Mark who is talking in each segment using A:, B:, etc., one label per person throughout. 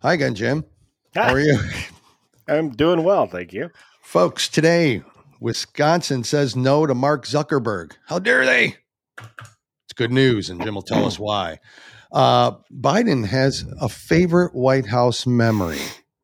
A: Hi again, Jim.
B: Hi.
A: How are you?
B: I'm doing well, thank you.
A: Folks, today, Wisconsin says no to Mark Zuckerberg. How dare they? It's good news, and Jim will tell us why. Biden has a favorite White House memory.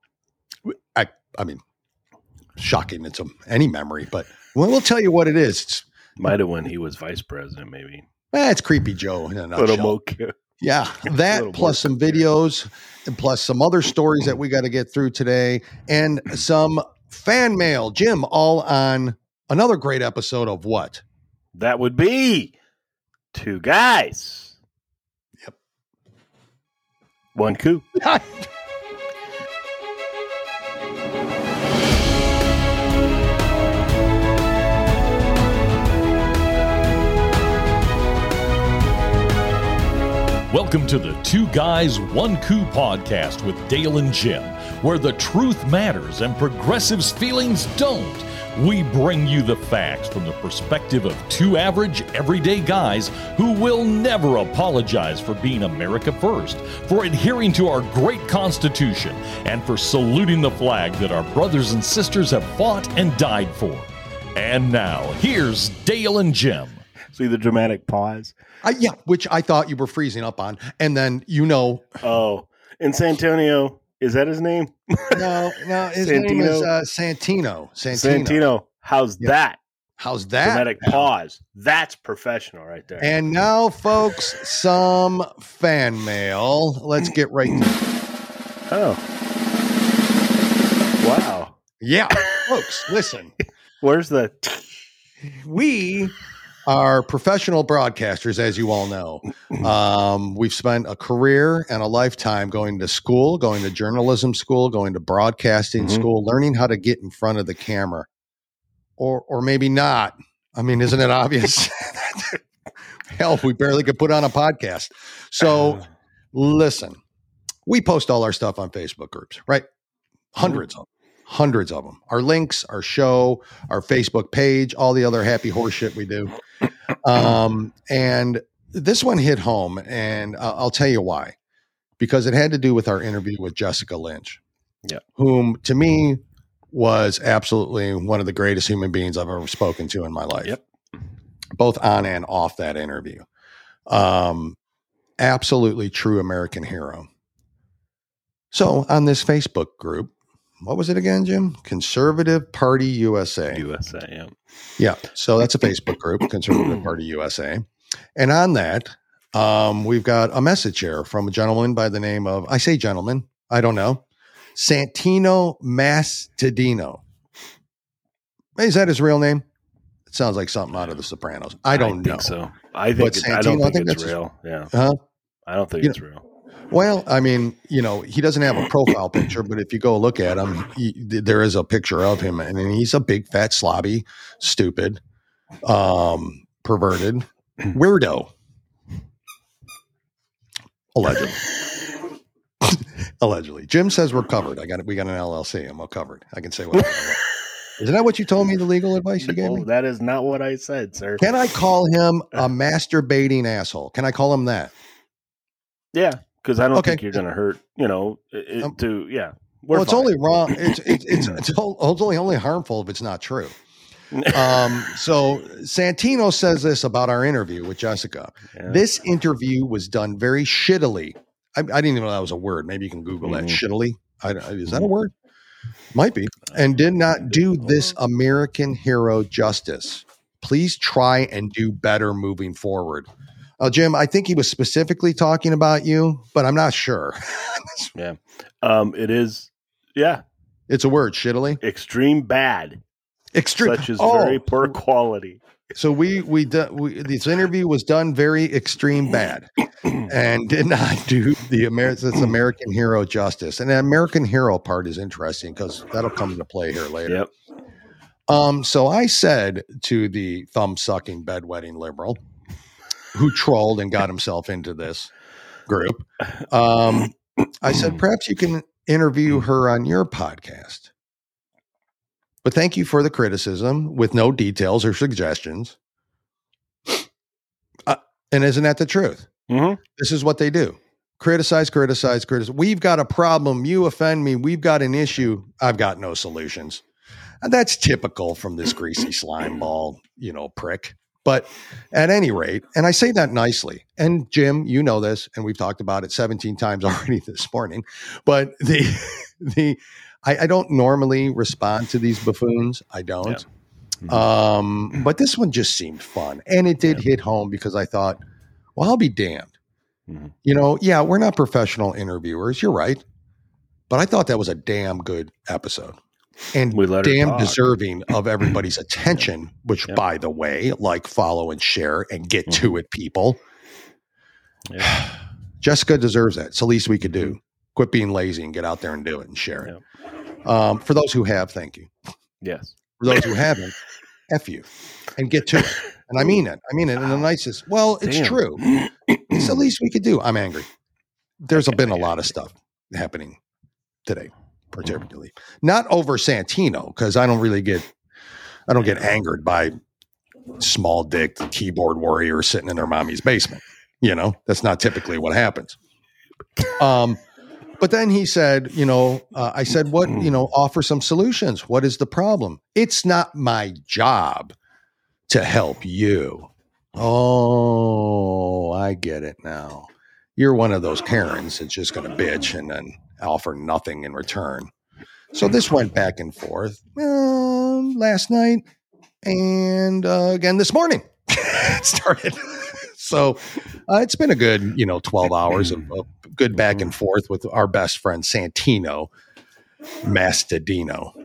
A: I mean, shocking. It's any memory, but we'll tell you what it is.
B: Might have when he was vice president, maybe.
A: It's Creepy Joe in a nutshell. Yeah, that plus some videos and plus some other stories that we got to get through today and some fan mail. Jim, all on another great episode of what?
B: That would be Two Guys.
A: Yep.
B: One coup.
C: Welcome to the Two Guys, One Coup podcast with Dale and Jim, where the truth matters and progressives' feelings don't. We bring you the facts from the perspective of two average, everyday guys who will never apologize for being America first, for adhering to our great Constitution, and for saluting the flag that our brothers and sisters have fought and died for. And now, here's Dale and Jim.
B: See the dramatic pause?
A: Yeah, which I thought you were freezing up on. And then,
B: Oh, and Santonio, is that his name?
A: No, his name is Santino.
B: Santino. How's that?
A: How's that?
B: Dramatic pause. That's professional right there.
A: And now, folks, some fan mail. Let's get right to it.
B: Oh. Wow.
A: Yeah, folks, listen.
B: Where's the...
A: We are professional broadcasters, as you all know. We've spent a career and a lifetime going to school, going to journalism school, going to broadcasting school, learning how to get in front of the camera. Or maybe not. I mean, isn't it obvious? Hell, we barely could put on a podcast. So listen, we post all our stuff on Facebook groups, right? Hundreds of them. Our links, our show, our Facebook page, all the other happy horse shit we do. And this one hit home, and I'll tell you why. Because it had to do with our interview with Jessica Lynch, whom to me was absolutely one of the greatest human beings I've ever spoken to in my life, both on and off that interview. Absolutely true American hero. So on this Facebook group, what was it again, Jim? Conservative Party USA.
B: yeah.
A: Yeah. So that's a Facebook group, Conservative Party USA. And on that, we've got a message here from a gentleman by the name of, I say gentleman, I don't know, Santino Mastadino. Is that his real name? It sounds like something out of The Sopranos. I don't know.
B: So. I don't think it's real. Yeah. I don't think it's real.
A: Well, I mean, he doesn't have a profile picture, but if you go look at him, there is a picture of him, and he's a big, fat, slobby, stupid, perverted weirdo. Allegedly. Allegedly. Jim says we're covered. We got an LLC. I'm all covered. I can say what I want. Isn't that what you told me, the legal advice you gave me?
B: That is not what I said, sir.
A: Can I call him a masturbating asshole? Can I call him that?
B: Yeah. Because I don't think you're going to hurt, Well,
A: it's only wrong. It's only harmful if it's not true. So Santino says this about our interview with Jessica. Yeah. This interview was done very shittily. I didn't even know that was a word. Maybe you can Google that. Shittily. Is that a word? Might be. And did not do this American hero justice. Please try and do better moving forward. Jim, I think he was specifically talking about you, but I'm not sure.
B: Yeah. It is. Yeah.
A: It's a word, shittily.
B: Extreme bad.
A: Extreme.
B: Such as very poor quality.
A: So this interview was done very extreme bad and did not do the American hero justice. And the American hero part is interesting because that'll come into play here later.
B: Yep.
A: So I said to the thumb-sucking bedwetting liberal who trolled and got himself into this group, I said, perhaps you can interview her on your podcast. But thank you for the criticism with no details or suggestions. And isn't that the truth?
B: Mm-hmm.
A: This is what they do. Criticize. We've got a problem. You offend me. We've got an issue. I've got no solutions. And that's typical from this greasy slime ball, prick. But at any rate, and I say that nicely, and Jim, you know this, and we've talked about it 17 times already this morning, but I don't normally respond to these buffoons. I don't. Yeah. But this one just seemed fun, and it did hit home because I thought, well, I'll be damned. Mm-hmm. We're not professional interviewers. You're right. But I thought that was a damn good episode. And damn deserving of everybody's attention, which, by the way, like, follow and share and get to it, people. Yeah. Jessica deserves that. It's the least we could do. Quit being lazy and get out there and do it and share it. Yeah. For those who have, thank you.
B: Yes.
A: For those who haven't, F you and get to it. And I mean it. In the nicest. Well, it's true. It's the least we could do. I'm angry. There's been a lot of stuff happening today. Particularly not over Santino, because I don't get angered by small dick keyboard warriors sitting in their mommy's basement. That's not typically what happens. But then he said, I said, what, offer some solutions. What is the problem? It's not my job to help you. Oh, I get it now. You're one of those Karens that's just going to bitch and then offer nothing in return. So this went back and forth last night and again this morning. It started. So it's been a good, 12 hours of good back and forth with our best friend Santino Mastadino.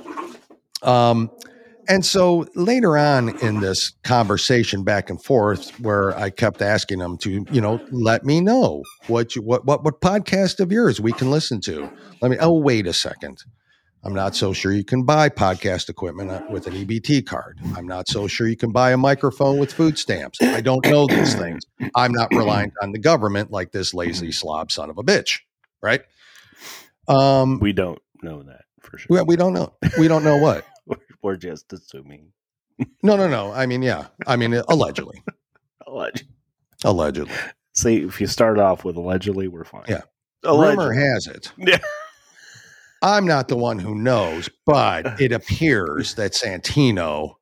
A: And so later on in this conversation back and forth, where I kept asking him to, let me know what podcast of yours we can listen to. Wait a second. I'm not so sure you can buy podcast equipment with an EBT card. I'm not so sure you can buy a microphone with food stamps. I don't know these things. I'm not reliant on the government like this lazy slob son of a bitch. Right.
B: We don't know that for sure.
A: We don't know. We don't know what.
B: We're just assuming.
A: No. Allegedly. Allegedly.
B: See, if you start off with allegedly, we're fine.
A: Yeah. Rumor has it. Yeah. I'm not the one who knows, but it appears that Santino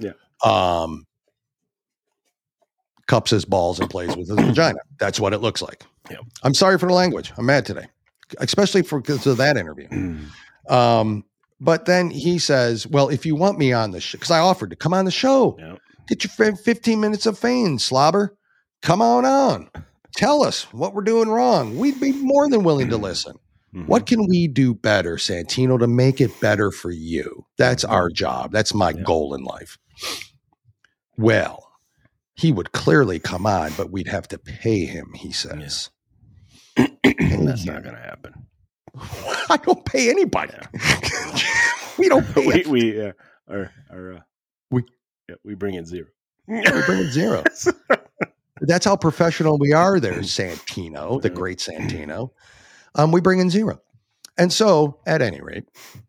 A: cups his balls and plays with his vagina. That's what it looks like. Yeah. I'm sorry for the language. I'm mad today, especially because of that interview. But then he says, well, if you want me on the show, because I offered to come on the show, get your 15 minutes of fame, slobber. Come on. Tell us what we're doing wrong. We'd be more than willing to listen. Mm-hmm. What can we do better, Santino, to make it better for you? That's our job. That's my goal in life. Well, he would clearly come on, but we'd have to pay him, he says.
B: That's not going to happen.
A: I don't pay anybody. Yeah. We don't pay.
B: We bring in zero.
A: We bring in zero. That's how professional we are there, Santino, the great Santino. We bring in zero. And so at any rate,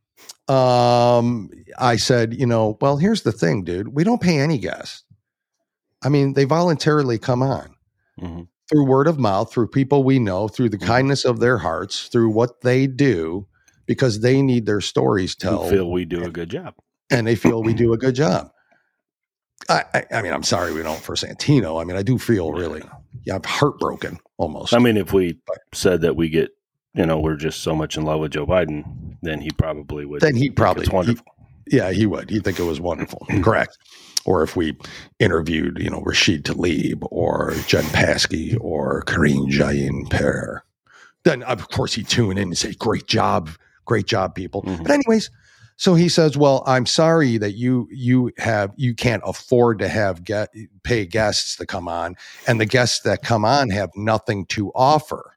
A: I said, well, here's the thing, dude. We don't pay any guests. They voluntarily come on. Mm-hmm. Through word of mouth, through people we know, through the kindness of their hearts, through what they do, because they need their stories told.
B: They feel we do a good job.
A: And they feel we do a good job. I'm sorry we don't for Santino. I do feel really, I'm heartbroken almost.
B: If we said that we get, we're just so much in love with Joe Biden, then he probably would.
A: Then he'd probably,
B: it's wonderful.
A: He would. He'd think it was wonderful. Correct. Or if we interviewed, Rashid Tlaib or Jen Psaki or Karine Jean-Pierre, then of course he'd tune in and say, great job, people. Mm-hmm. But anyways, so he says, well, I'm sorry that you can't afford to pay guests to come on, and the guests that come on have nothing to offer.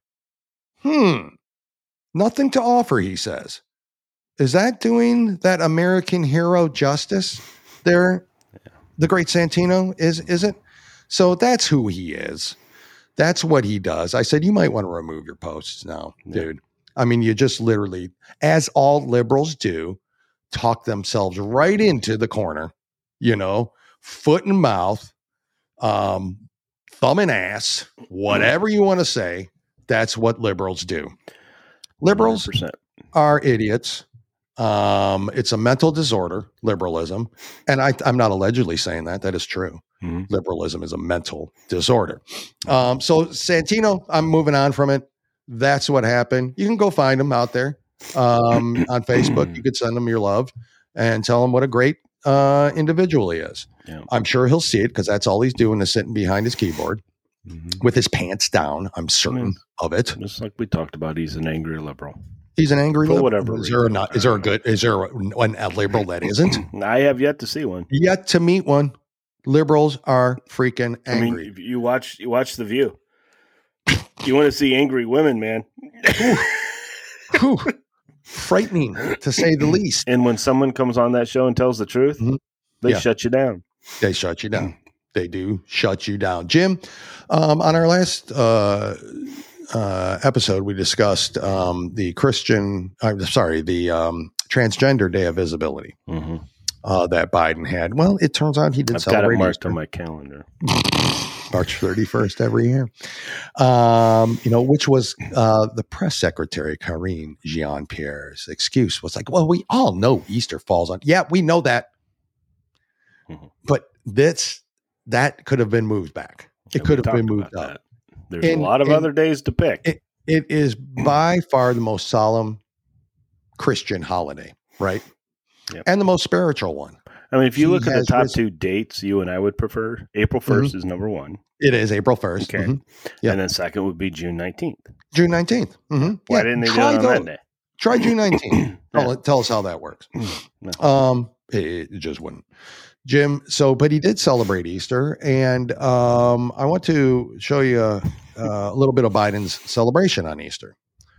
A: Nothing to offer, he says. Is that doing that American hero justice there? The great Santino, is it? So that's who he is. That's what he does. I said, you might want to remove your posts now, dude. You just literally, as all liberals do, talk themselves right into the corner, foot and mouth, thumb and ass, whatever you want to say, That's what liberals do. Liberals
B: 100%.
A: are idiots. It's a mental disorder, liberalism. And I'm not allegedly saying that. That is true.
B: Mhm.
A: Liberalism is a mental disorder. So Santino, I'm moving on from it. That's what happened. You can go find him out there on Facebook. You could send him your love and tell him what a great individual he is.
B: Yeah.
A: I'm sure he'll see it because that's all he's doing is sitting behind his keyboard
B: Mhm.
A: with his pants down. I'm certain of it.
B: Just like we talked about, he's an angry liberal.
A: He's an angry
B: For
A: liberal.
B: whatever
A: Is there a
B: reason.
A: not? Is there a good? Is there a liberal that isn't?
B: I have yet to see one.
A: Yet to meet one. Liberals are freaking angry.
B: I mean, if you watch The View. You want to see angry women, man.
A: Whew. Frightening, to say the least.
B: And when someone comes on that show and tells the truth,
A: Mhm.
B: they
A: Yeah.
B: shut you down.
A: They shut you down. They do shut you down. Jim, on our last episode, we discussed the Transgender Day of Visibility
B: Mm-hmm.
A: that Biden had. Well, it turns out he did
B: I've got it
A: celebrate
B: marked
A: Easter.
B: on my calendar.
A: March 31st every year. Which was the press secretary, Karine Jean-Pierre's excuse was like, well, we all know Easter falls on. Yeah, we know that.
B: Mhm.
A: But that could have been moved back. It
B: And we
A: could have
B: talked
A: been moved
B: about
A: up.
B: that. There's
A: And-
B: a lot of
A: and-
B: other days to pick.
A: It is by far the most solemn Christian holiday, right?
B: Yep.
A: And the most spiritual one.
B: I mean, if you
A: he
B: look at the
A: has
B: top
A: risen.
B: two dates, you and I would prefer April 1st is number one.
A: It is April 1st.
B: Okay.
A: Mhm. Yeah.
B: And then second would be June 19th.
A: June 19th. Mhm.
B: Why
A: Yeah.
B: didn't they do
A: Try
B: it on
A: those.
B: that day?
A: Try June 19th.
B: Yeah.
A: Tell us how that works.
B: No.
A: It just wouldn't. Jim, but he did celebrate Easter, and I want to show you a little bit of Biden's celebration on Easter.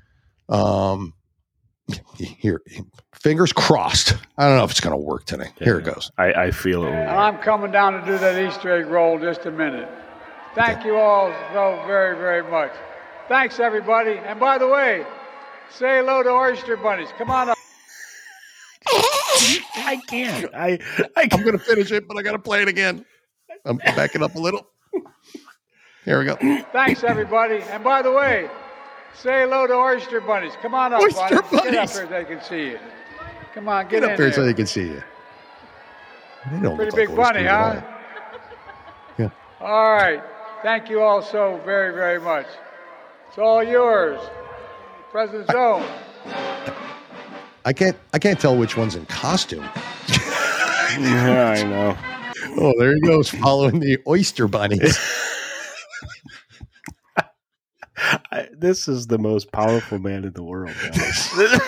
A: Here, fingers crossed. I don't know if it's going to work today. Here it goes.
B: I feel it.
D: And I'm coming down to do that Easter egg roll in just a minute. Thank you all so very, very much. Thanks, everybody. And by the way, say hello to Oyster Bunnies. Come on up.
B: I can't. I
A: I'm going to finish it, but I got to play it again. I'm backing up a little. Here we go.
D: Thanks, everybody. And by the way, say hello to Oyster Bunnies. Come on up,
A: Oyster
D: Bunnies. Get up
A: Bunnies.
D: here so they can see you. Come on,
A: Get
D: get
A: up
D: in
A: there so
D: there.
A: they can see you. They don't
D: Pretty
A: look like
D: big bunny,
A: oysters at
D: huh?
A: all. Yeah.
D: All right. Thank you all so very, very much. It's all yours. President Zone.
A: I can't tell which one's in costume.
B: Yeah, I know.
A: Oh, there he goes, following the oyster bunnies.
B: This is the most powerful man in the world. guys.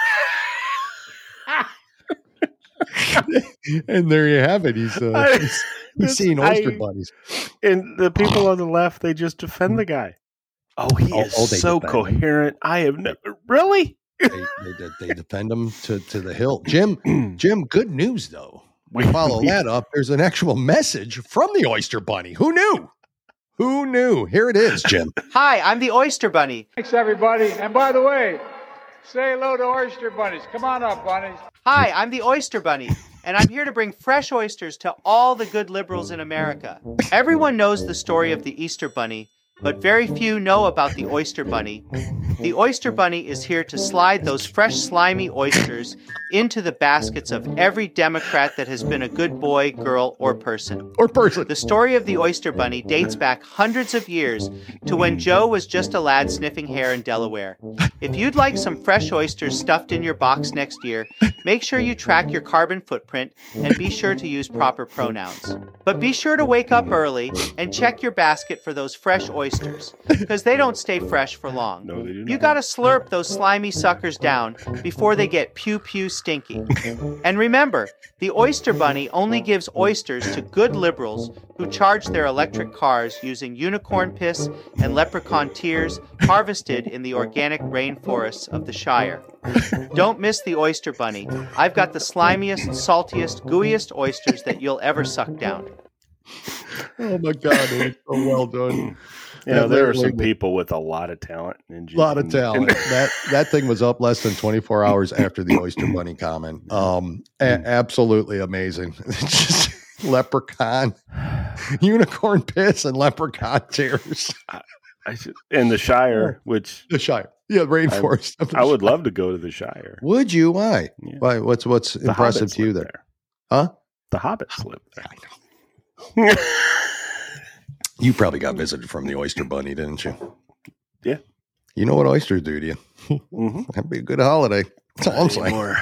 A: And there you have it. He's seeing oyster bunnies.
B: And the people on the left, they just defend the guy. Oh, he is
A: they
B: so
A: defend him.
B: coherent. I have never really.
A: They defend him to the hill. Jim, good news though. We follow that up. There's an actual message from the oyster bunny. Who knew? Who knew? Here it is, Jim.
E: Hi, I'm the Oyster Bunny.
D: Thanks, everybody. And by the way, say hello to Oyster Bunnies. Come on up, bunnies.
E: Hi, I'm the Oyster Bunny, and I'm here to bring fresh oysters to all the good liberals in America. Everyone knows the story of the Easter Bunny, but very few know about the Oyster Bunny. The Oyster Bunny is here to slide those fresh, slimy oysters into the baskets of every Democrat that has been a good boy, girl, or person. The story of the Oyster Bunny dates back hundreds of years to when Joe was just a lad sniffing hair in Delaware. If you'd like some fresh oysters stuffed in your box next year, make sure you track your carbon footprint and be sure to use proper pronouns. But be sure to wake up early and check your basket for those fresh oysters, because they don't stay fresh for long.
B: No, they do
E: You
B: not.
E: gotta slurp those slimy suckers down before they get pew-pew stinky. And remember, the Oyster Bunny only gives oysters to good liberals who charge their electric cars using unicorn piss and leprechaun tears harvested in the organic rainforests of the Shire. Don't miss the Oyster Bunny. I've got the slimiest, saltiest, gooeyest oysters that you'll ever suck down.
A: Oh my God, it was so well done.
B: You know,
A: Yeah,
B: there are
A: they-
B: some people with a lot of talent.
A: A lot of talent. That thing was up less than 24 hours after the oyster bunny comment. Absolutely amazing. Just leprechaun, unicorn piss, and leprechaun tears.
B: In the Shire, which
A: The Shire. Yeah, rainforest.
B: I would love to go to the Shire.
A: Would you? Why?
B: Yeah.
A: Why? What's
B: The
A: impressive
B: hobbits
A: to you
B: live
A: there? Huh?
B: The hobbits live there.
A: You probably got visited from the Oyster Bunny, didn't you?
B: Yeah.
A: You know what oysters do to you.
B: Mm-hmm.
A: That'd be a good holiday. That's all I'm saying.
B: Anymore.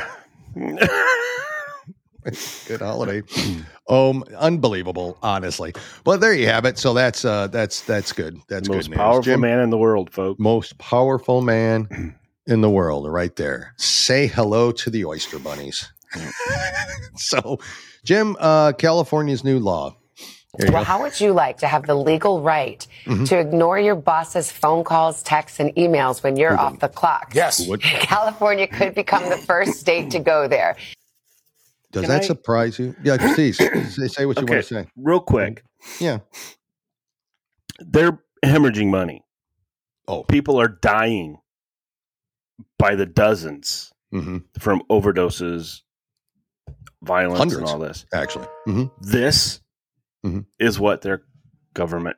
A: Good holiday. Unbelievable, honestly. But there you have it. So that's good. That's
B: Most
A: good news.
B: powerful
A: Jim,
B: man in the world, folks.
A: most powerful man in the world, right there. Say hello to the Oyster Bunnies. So, Jim, California's new law. Here you
F: Well,
A: go.
F: how would you like to have the legal right to ignore your boss's phone calls, texts, and emails when you're off the clock?
G: Yes.
F: California could become the first state to go there.
A: Does
B: Can
A: that
B: I-
A: surprise you? Yeah, please say what you
B: Okay,
A: want to say.
B: real quick.
A: Yeah.
B: They're hemorrhaging money.
A: Oh.
B: People are dying by the dozens
A: Mm-hmm.
B: from overdoses, violence,
A: Hundreds.
B: and all this.
A: Actually. Mm-hmm.
B: This
A: Mhm.
B: is what their government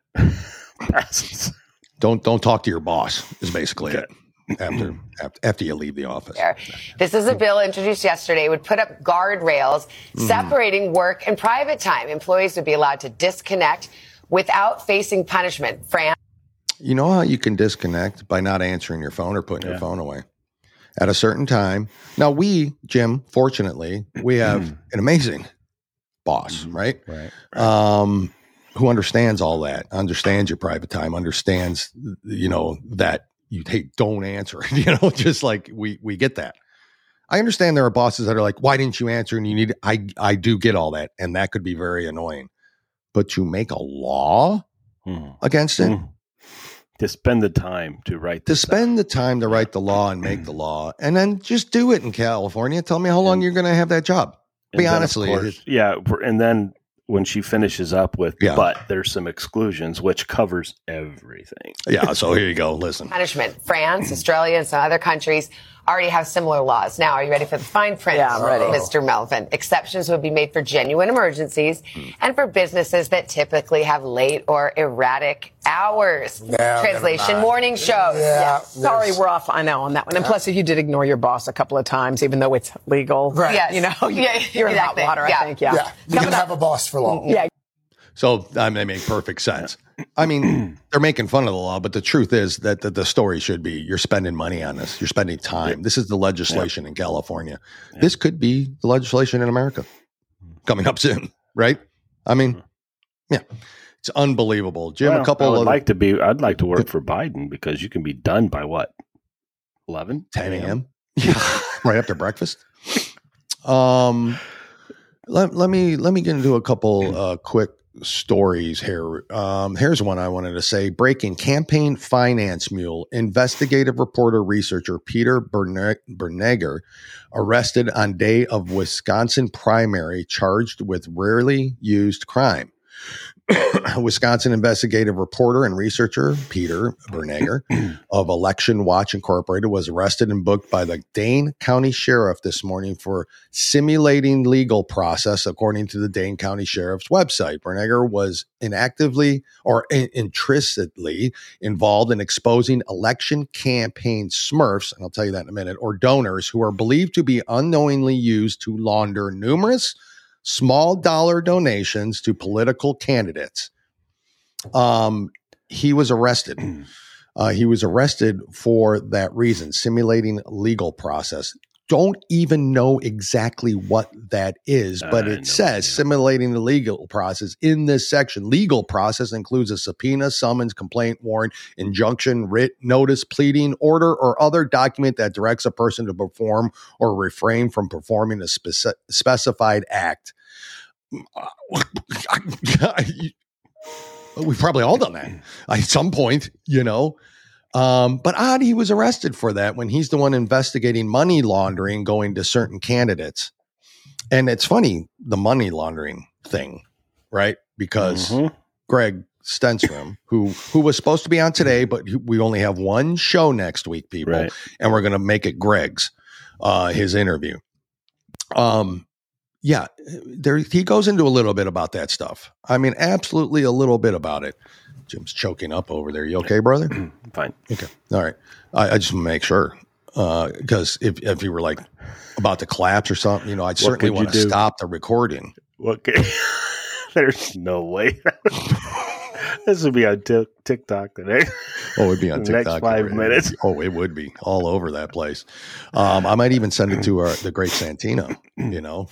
B: passes.
A: Don't talk to your boss is basically
B: Okay.
A: it. After you leave the office.
F: There. This is a bill introduced yesterday. It would put up guardrails separating work and private time. Employees would be allowed to disconnect without facing punishment. France.
A: You know how you can disconnect by not answering your phone or putting your phone away at a certain time. Now we, Jim, fortunately, we have an amazing boss, right?
B: Right.
A: Who understands all that, understands your private time, understands, that you don't answer, just like we get that. I understand there are bosses that are like, why didn't you answer? And I do get all that. And that could be very annoying, but to make a law against it,
B: To spend the time to write
A: to
B: this
A: spend the time to write the law and make the law, and then just do it in California. Tell me how long you're going to have that job.
B: And
A: Be
B: then, of
A: honestly,
B: course, and then when she finishes up with,
A: Yeah.
B: but there's some exclusions, which covers everything.
A: yeah. So here you go. Listen,
F: Punishment. France, Australia, and some other countries already have similar laws. Now, are you ready for the fine print,
G: Yeah, I'm ready.
F: Mr. Melvin? Exceptions would be made for genuine emergencies and for businesses that typically have late or erratic hours.
G: never
F: Translation
G: mind.
F: morning shows.
G: Yeah.
H: Sorry,
G: there's-
H: we're off. I know on that one. And plus, if you did ignore your boss a couple of times, even though it's legal,
G: Right.
F: Yes.
H: you're in hot
F: exactly.
H: water.
F: Yeah.
H: I think. Yeah.
G: Yeah. You can have a boss for long.
H: Yeah.
A: so they make perfect sense. I mean, they're making fun of the law, but the truth is that the story should be you're spending money on this. You're spending time. This is the legislation in California. This could be the legislation in America coming up soon, right? I mean, yeah, it's unbelievable. Jim,
B: Well,
A: a couple
B: I would
A: of
B: I'd like to work for Biden because you can be done by what? 11?
A: 10 a.m. Yeah, right after breakfast. Let me get into a couple quick stories here. Here's one I wanted to say. Breaking campaign finance mule. Investigative reporter researcher Peter Bernegger arrested on day of Wisconsin primary, charged with rarely used crime. Wisconsin investigative reporter and researcher Peter Bernegger of Election Watch Incorporated was arrested and booked by the Dane County Sheriff this morning for simulating legal process, according to the Dane County Sheriff's website. Bernegger was inactively or interestedly involved in exposing election campaign smurfs, and I'll tell you that in a minute, or donors who are believed to be unknowingly used to launder numerous small dollar donations to political candidates. He was arrested. He was arrested for that reason, simulating legal process. Don't even know exactly what that is, but it says simulating the legal process in this section. Legal process includes a subpoena, summons, complaint, warrant, injunction, writ, notice, pleading, order, or other document that directs a person to perform or refrain from performing a specified act. We've probably all done that at some point, but odd he was arrested for that when he's the one investigating money laundering going to certain candidates. And it's funny, the money laundering thing, right? Because Greg Stenstrom, who was supposed to be on today, but we only have one show next week, people,
B: Right.
A: and we're going to make it Greg's, his interview. Yeah, he goes into a little bit about that stuff. I mean, absolutely a little bit about it. Jim's choking up over there. You okay, brother?
B: Fine.
A: Okay. All right. I just want to make sure. Because if you were like about to collapse or something, you know, I'd certainly want to stop the recording.
B: Okay. There's no way. This would be on TikTok today.
A: Oh, it'd be on TikTok.
B: Next 5 minutes.
A: Oh, it would be all over that place. I might even send it to the great Santino, you know.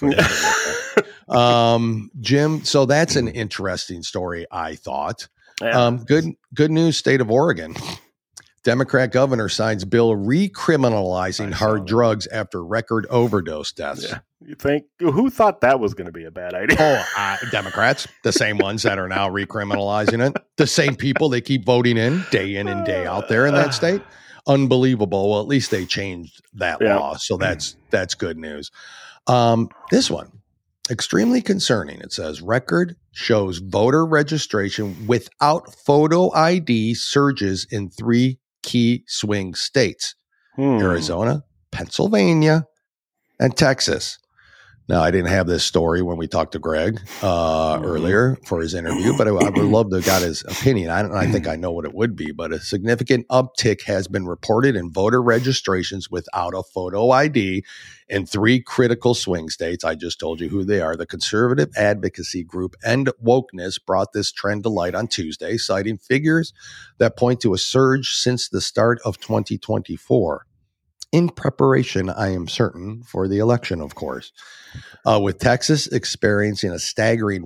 A: Jim, so that's an interesting story, I thought.
B: Yeah.
A: Good news, state of Oregon. Democrat governor signs bill recriminalizing hard drugs after record overdose deaths.
B: Yeah. You think who thought that was going to be a bad idea?
A: Oh, Democrats, the same ones that are now recriminalizing it, the same people they keep voting in and day out there in that state. Unbelievable. Well, at least they changed that law, so that's good news. This one, extremely concerning. It says record shows voter registration without photo ID surges in 3 key swing states: Arizona, Pennsylvania, and Texas. Now, I didn't have this story when we talked to Greg earlier for his interview, but I would love to have got his opinion. I think I know what it would be, but a significant uptick has been reported in voter registrations without a photo ID in 3 critical swing states. I just told you who they are. The conservative advocacy group End Wokeness brought this trend to light on Tuesday, citing figures that point to a surge since the start of 2024. In preparation, I am certain, for the election, of course, with Texas experiencing a staggering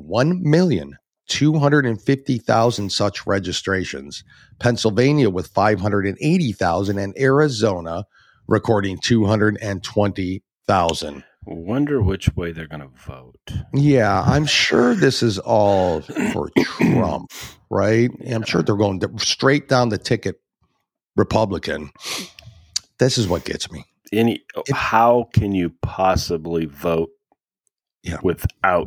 A: 1,250,000 such registrations, Pennsylvania with 580,000, and Arizona recording 220,000.
B: Wonder which way they're going to vote.
A: Yeah, I'm sure this is all for Trump, right? I'm sure they're going straight down the ticket Republican. This is what gets me.
B: How can you possibly vote without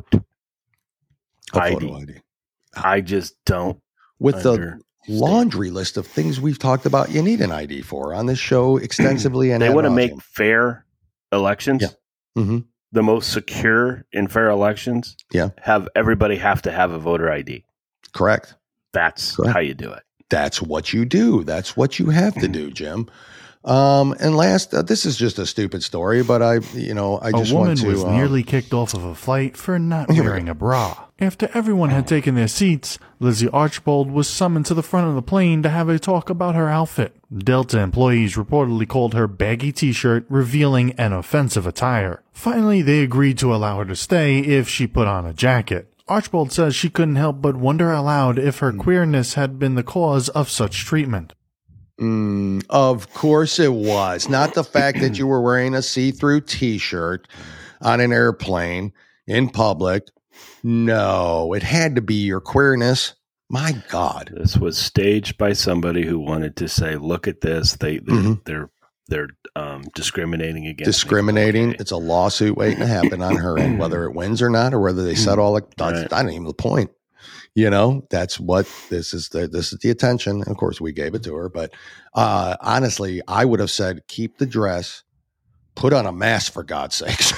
B: ID? I just don't.
A: With the laundry list of things we've talked about, you need an ID for on this show extensively. And
B: they want to make fair elections.
A: Yeah. Mm-hmm.
B: The most secure and fair elections.
A: Yeah.
B: Have everybody have to have a voter ID.
A: Correct.
B: That's how you do it.
A: That's what you do. That's what you have to do, Jim. And last, this is just a stupid story, but I just want to.
I: A woman was nearly kicked off of a flight for not wearing a bra. After everyone had taken their seats, Lizzie Archbold was summoned to the front of the plane to have a talk about her outfit. Delta employees reportedly called her baggy t-shirt, revealing an offensive attire. Finally, they agreed to allow her to stay if she put on a jacket. Archbold says she couldn't help but wonder aloud if her queerness had been the cause of such treatment.
A: Of course it was. Not the fact that you were wearing a see-through t-shirt on an airplane in public. No, it had to be your queerness. My God.
B: This was staged by somebody who wanted to say, look at this. They're discriminating against
A: discriminating.
B: Okay.
A: It's a lawsuit waiting to happen on her end, whether it wins or not, or whether they settle. That's not even the point. You know, that's what this is the attention. And of course, we gave it to her. But honestly, I would have said, keep the dress, put on a mask, for God's sakes.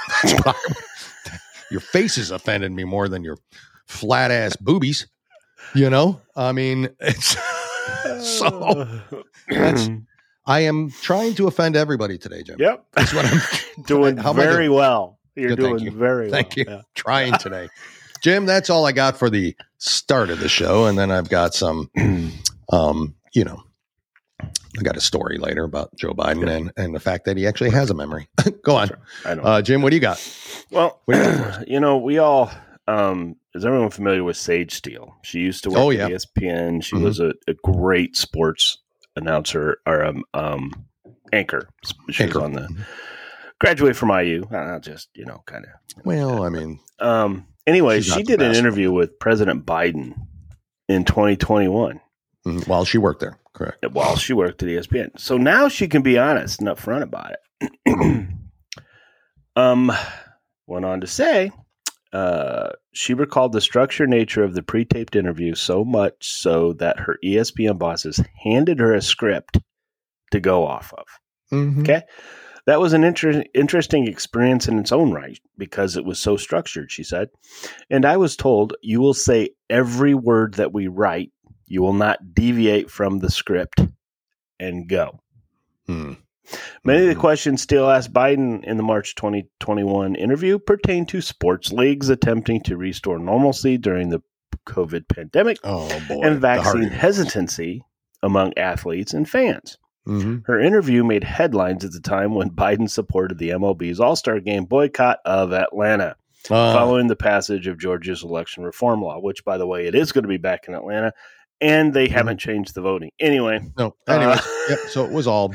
A: Your face has offended me more than your flat ass boobies. You know, I mean, it's so I am trying to offend everybody today, Jim.
B: Yep.
A: That's what I'm
B: doing very well. You're doing very well.
A: Thank you. Yeah. Trying today. Jim, that's all I got for the start of the show. And then I've got some, I got a story later about Joe Biden and the fact that he actually has a memory. Go on.
B: I know.
A: Jim, what do you got?
B: Well, we all, is everyone familiar with Sage Steele? She used to work at ESPN. She was a great sports announcer or anchor. She was on the graduate from IU. Just, kind of.
A: Well, I mean.
B: Anyway, she did an interview with President Biden in 2021.
A: While she worked there, correct.
B: While she worked at ESPN. So now she can be honest and upfront about it. Went on to say, she recalled the structured nature of the pre-taped interview so much so that her ESPN bosses handed her a script to go off of. Mm-hmm. Okay? That was an interesting experience in its own right because it was so structured, she said. And I was told, you will say every word that we write. You will not deviate from the script and go. Many of the questions Steele asked Biden in the March 2021 interview pertain to sports leagues attempting to restore normalcy during the COVID pandemic and vaccine hesitancy among athletes and fans. Her interview made headlines at the time when Biden supported the MLB's All-Star Game boycott of Atlanta following the passage of Georgia's election reform law, which, by the way, it is going to be back in Atlanta, and they haven't changed the voting. Anyway.
A: So it was all...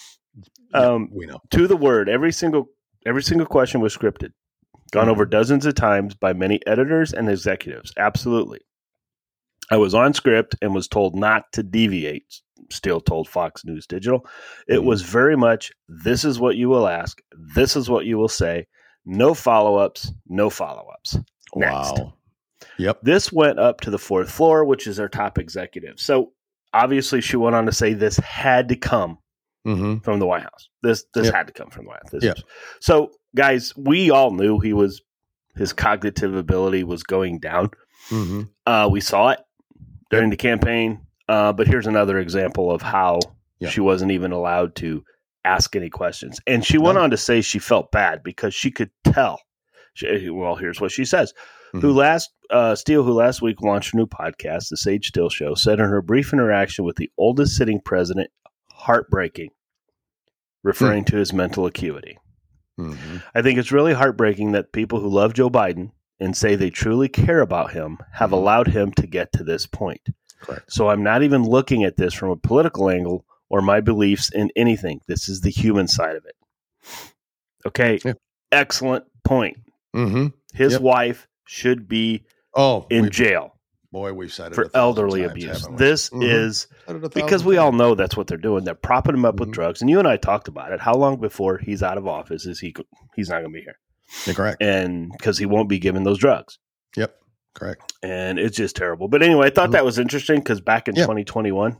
A: we know.
B: To the word, every single question was scripted, gone over dozens of times by many editors and executives. Absolutely. I was on script and was told not to deviate, Steele told Fox News Digital. It was very much, this is what you will ask, this is what you will say, no follow-ups, no follow-ups. Next.
A: Wow. Yep.
B: This went up to the fourth floor, which is our top executive. So obviously she went on to say this had to come from the White House. This had to come from the White House. So, guys, we all knew his cognitive ability was going down. We saw it during the campaign. But here's another example of how she wasn't even allowed to ask any questions. And she went on to say she felt bad because she could tell. Well, here's what she says. Steele, who last week launched a new podcast, The Sage Steele Show, said in her brief interaction with the oldest sitting president, heartbreaking, referring to his mental acuity. I think it's really heartbreaking that people who love Joe Biden and say they truly care about him have allowed him to get to this point.
A: Correct.
B: So I'm not even looking at this from a political angle or my beliefs in anything. This is the human side of it. Okay. Excellent point. His wife should be in jail.
A: Boy, we've said it
B: for elderly abuse. This is because we all know that's what they're doing. They're propping him up with drugs. And you and I talked about it. How long before he's out of office is he's not going to be here?
A: Correct.
B: And because he won't be given those drugs.
A: Yep. Correct.
B: And it's just terrible. But anyway, I thought that was interesting because back in 2021.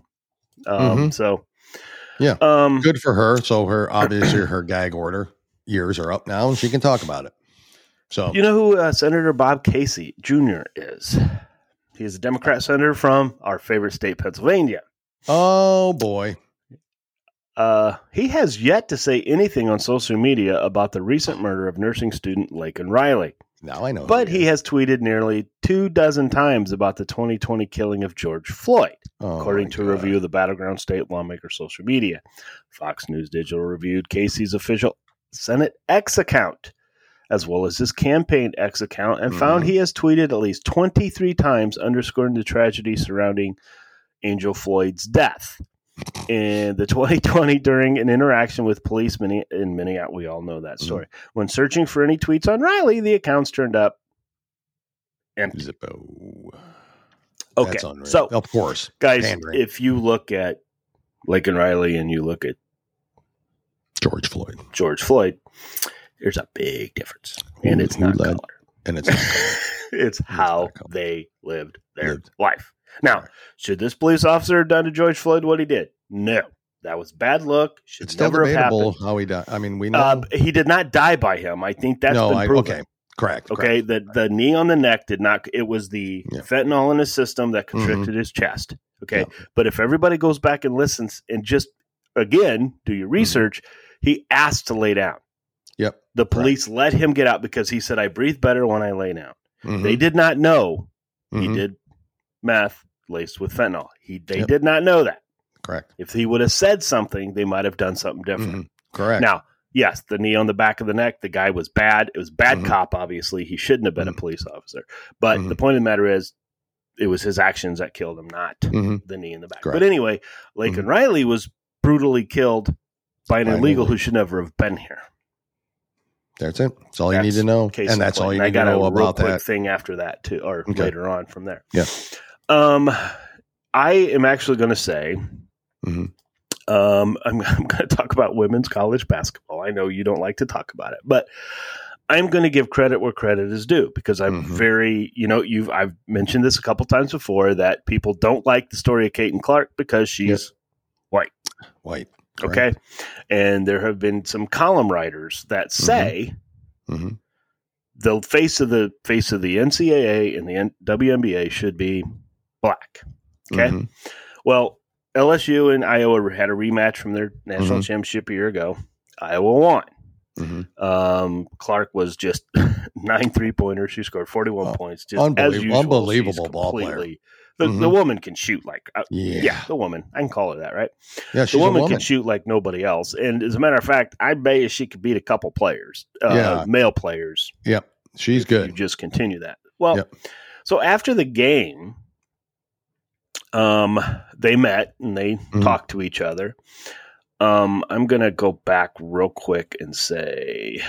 B: So
A: good for her. So obviously her gag order years are up now and she can talk about it. So
B: you know who Senator Bob Casey Jr. is? He's a Democrat senator from our favorite state, Pennsylvania.
A: Oh, boy.
B: He has yet to say anything on social media about the recent murder of nursing student Laken Riley.
A: Now I know.
B: But he has tweeted nearly 24 times about the 2020 killing of George Floyd, according to a review of the Battleground State lawmaker's social media. Fox News Digital reviewed Casey's official Senate X account, as well as his campaign X account, and found he has tweeted at least 23 times underscoring the tragedy surrounding Angel Floyd's death. In the 2020, during an interaction with police in Minneapolis, we all know that story. When searching for any tweets on Riley, the accounts turned up empty.
A: Zippo.
B: Okay, so
A: of course,
B: guys, if you look at Laken Riley and you look at
A: George Floyd,
B: there's a big difference, and it's not color,
A: and it's not color.
B: It's how they lived their life. Now, should this police officer have done to George Floyd what he did? No. That was bad luck. Should never have happened.
A: How he died. I mean, we know.
B: He did not die by him. I think that's been proven.
A: Okay, correct.
B: Okay, the knee on the neck did not. It was the fentanyl in his system that constricted his chest. Okay, but if everybody goes back and listens and just, again, do your research, he asked to lay down.
A: Yep.
B: The police let him get out because he said, I breathe better when I lay down. They did not know he did meth laced with fentanyl. They did not know that.
A: Correct.
B: If he would have said something, they might have done something different.
A: Correct.
B: Now, yes, the knee on the back of the neck, the guy was bad. It was bad cop, obviously. He shouldn't have been a police officer. But the point of the matter is, it was his actions that killed him, not the knee in the back. Correct. But anyway, Laken Riley was brutally killed by an illegal who should never have been here.
A: That's it. That's all you need to know. And that's all you need to know about that.
B: I got a real quick thing after that, too, or later on from there.
A: Yeah.
B: I am actually going to say, I'm going to talk about women's college basketball. I know you don't like to talk about it, but I'm going to give credit where credit is due because I'm very, I've mentioned this a couple times before that people don't like the story of Caitlin Clark because she's white.
A: White.
B: Okay. And there have been some column writers that say the face of the NCAA and the WNBA should be black. Okay.
A: Mhm.
B: Well, LSU and Iowa had a rematch from their national championship a year ago. Iowa won. Clark was just 9 3-pointers. She scored 41 points. Just
A: unbelievable ball player.
B: The woman can shoot like
A: yeah,
B: the woman. I can call her that, right?
A: Yeah, she's
B: the woman
A: a woman
B: can shoot like nobody else. And as a matter of fact, I bet you she could beat a couple players, male players.
A: Yep, she's good.
B: You just continue that. Well, so after the game, they met and they talked to each other. I'm going to go back real quick and say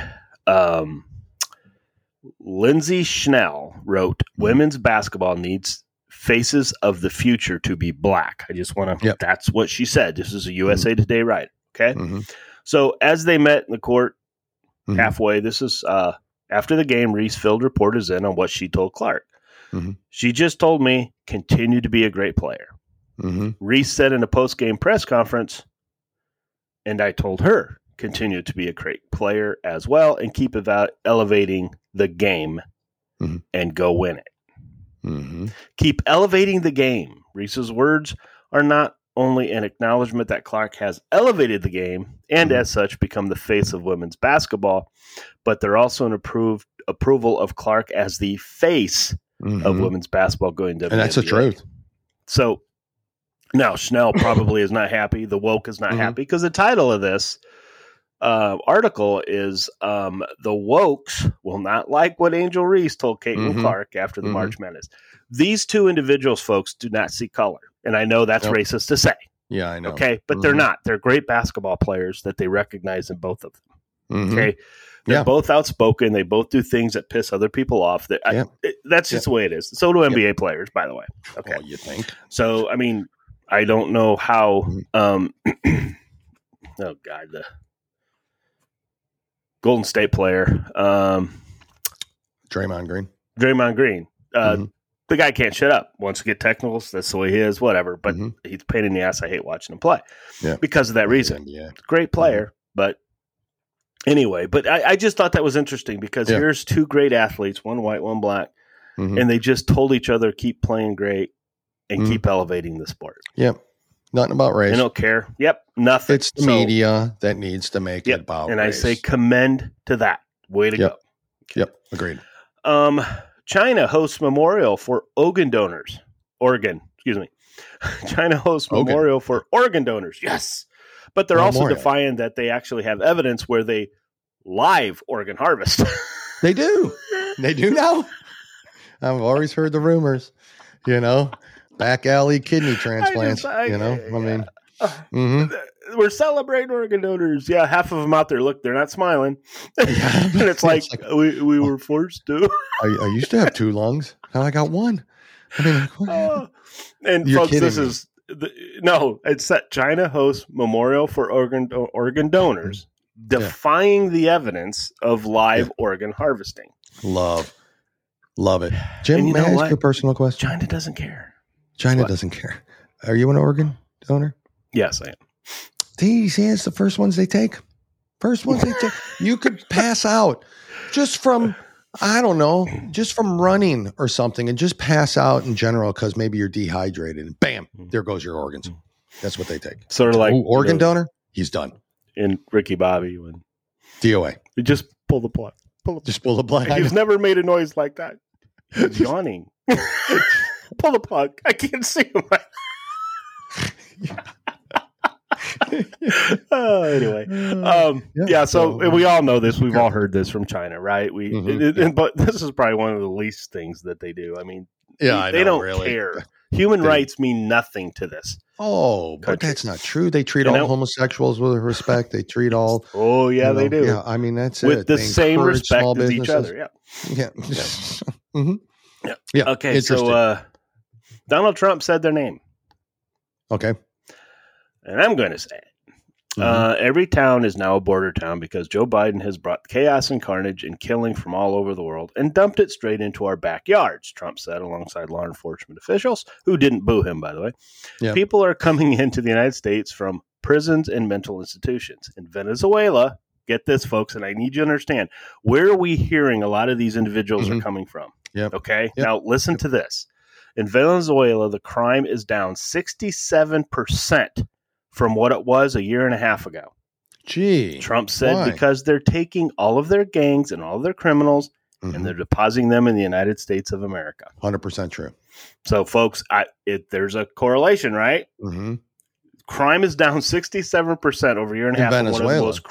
B: Lindsay Schnell wrote, women's basketball needs faces of the future to be black. I just want to, that's what she said. This is a USA Today writer. Okay. So as they met in the court halfway, this is after the game, Reese filled reporters in on what she told Clark. She just told me, continue to be a great player. Reese said in a post-game press conference, and I told her, continue to be a great player as well and keep elevating the game and go win it. Keep elevating the game. Reese's words are not only an acknowledgement that Clark has elevated the game and as such become the face of women's basketball, but they're also an approval of Clark as the face of women's basketball going to
A: and that's the truth.
B: So now Schnell probably is not happy. The woke is not happy because the title of this article is the wokes will not like what Angel Reese told Caitlin Clark after the March Madness. These two individuals, folks, do not see color. And I know that's racist to say.
A: Yeah, I know.
B: Okay, but they're not. They're great basketball players that they recognize in both of them. Okay. They're both outspoken. They both do things that piss other people off. That's just the way it is. So do NBA players, by the way. Okay.
A: Well, you think.
B: So, I mean, I don't know how oh God, the Golden State player
A: Draymond Green.
B: The guy can't shut up. Wants to get technicals. That's the way he is, whatever. But he's a pain in the ass. I hate watching him play because of that reason. Great player, but anyway, but I just thought that was interesting because here's two great athletes, one white, one black, and they just told each other, keep playing great and keep elevating the sport.
A: Nothing about race.
B: They don't care. Nothing.
A: It's the media that needs to make it about
B: and
A: race.
B: I say commend to that. Way to go.
A: Agreed.
B: China hosts memorial for organ donors. China hosts memorial for organ donors. Yes. But they're also defying that they actually have evidence where they live organ harvest.
A: They do. They do now. I've always heard the rumors, back alley kidney transplants,
B: We're celebrating organ donors. Yeah, half of them out there, look, they're not smiling. And it's like we were forced to.
A: I used to have 2 lungs. Now I got 1. I mean,
B: and
A: You're
B: folks, this
A: me.
B: is it's that China hosts memorial for organ donors, defying the evidence of live organ harvesting.
A: Love it. Jim, may I ask you a personal question?
B: China doesn't care.
A: China doesn't care. Are you an organ donor?
B: Yes, I am.
A: See, it's the first ones they take. You could pass out just from, I don't know, just from running or something and just pass out in general because maybe you're dehydrated and bam, there goes your organs. That's what they take.
B: Sort of like
A: organ donor, he's done.
B: In Ricky Bobby when
A: DOA.
B: You just pull the plug.
A: Just pull the plug.
B: He's never made a noise like that. He's yawning. Pull the plug. I can't see him. Anyway, so we all know this. We've all heard this from China, right? But this is probably one of the least things that they do. I mean, they don't care. Human rights mean nothing to this.
A: Oh, but that's not true. They treat all homosexuals with respect. They treat all.
B: Oh, yeah, they do.
A: Yeah, I mean, that's
B: with
A: it.
B: the same respect as each other. Yeah. Okay, so Donald Trump said their name.
A: Okay.
B: And I'm going to say it. Every town is now a border town because Joe Biden has brought chaos and carnage and killing from all over the world and dumped it straight into our backyards, Trump said alongside law enforcement officials, who didn't boo him, by the way. Yeah. People are coming into the United States from prisons and mental institutions. In Venezuela, get this, folks, and I need you to understand, where are we hearing a lot of these individuals are coming from?
A: Yep.
B: Okay? Yep. Now, listen to this. In Venezuela, the crime is down 67% from what it was a year and a half ago.
A: Gee.
B: Trump said
A: why?
B: because they're taking all of their gangs and all of their criminals and they're depositing them in the United States of America.
A: 100% true.
B: So, folks, there's a correlation, right?
A: Mm-hmm.
B: Crime is down 67% over a year and a half. In one of the most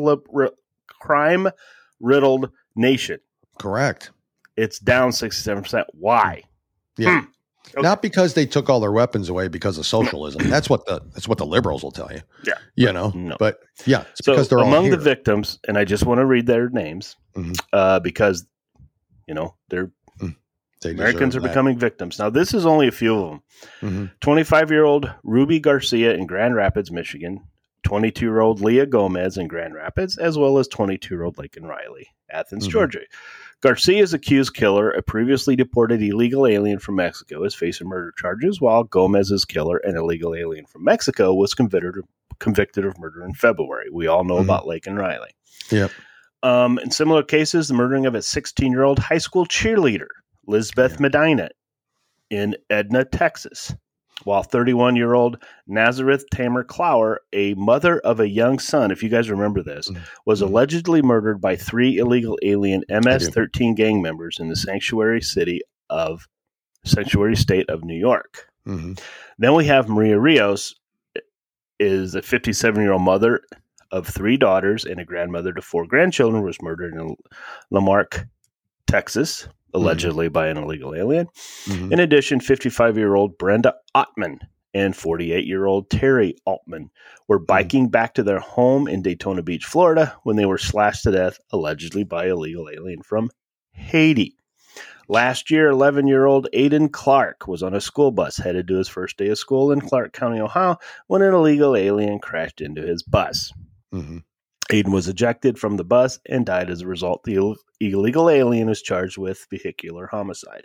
B: crime-riddled nation.
A: Correct.
B: It's down 67%. Why?
A: Yeah.
B: Okay.
A: Not because they took all their weapons away because of socialism. That's what the liberals will tell you.
B: Yeah.
A: You know.
B: No.
A: But yeah, it's
B: So
A: because they're all
B: among
A: here.
B: the victims, and I just want to read their names because they're
A: They
B: Americans are
A: deserve that.
B: becoming victims. Now, this is only a few of them. 25-year-old Ruby Garcia in Grand Rapids, Michigan. 22-year-old Leah Gomez in Grand Rapids, as well as 22-year-old Laken Riley, Athens, Georgia. Garcia's accused killer, a previously deported illegal alien from Mexico, is facing murder charges, while Gomez's killer, an illegal alien from Mexico, was convicted of murder in February. We all know about Laken Riley.
A: Yep.
B: In similar cases, the murdering of a 16-year-old high school cheerleader, Lisbeth Medina, in Edna, Texas, while 31-year-old Nazareth Tamer Clower, a mother of a young son, if you guys remember this, was allegedly murdered by 3 illegal alien MS-13 gang members in the sanctuary state of New York. Then we have Maria Rios, is a 57-year-old mother of 3 daughters and a grandmother to 4 grandchildren, was murdered in Lamarck, Texas, allegedly by an illegal alien. In addition, 55-year-old Brenda Ottman and 48-year-old Terry Altman were biking back to their home in Daytona Beach, Florida, when they were slashed to death, allegedly by an illegal alien from Haiti. Last year, 11-year-old Aiden Clark was on a school bus headed to his first day of school in Clark County, Ohio, when an illegal alien crashed into his bus. Aiden was ejected from the bus and died as a result. The illegal alien is charged with vehicular homicide.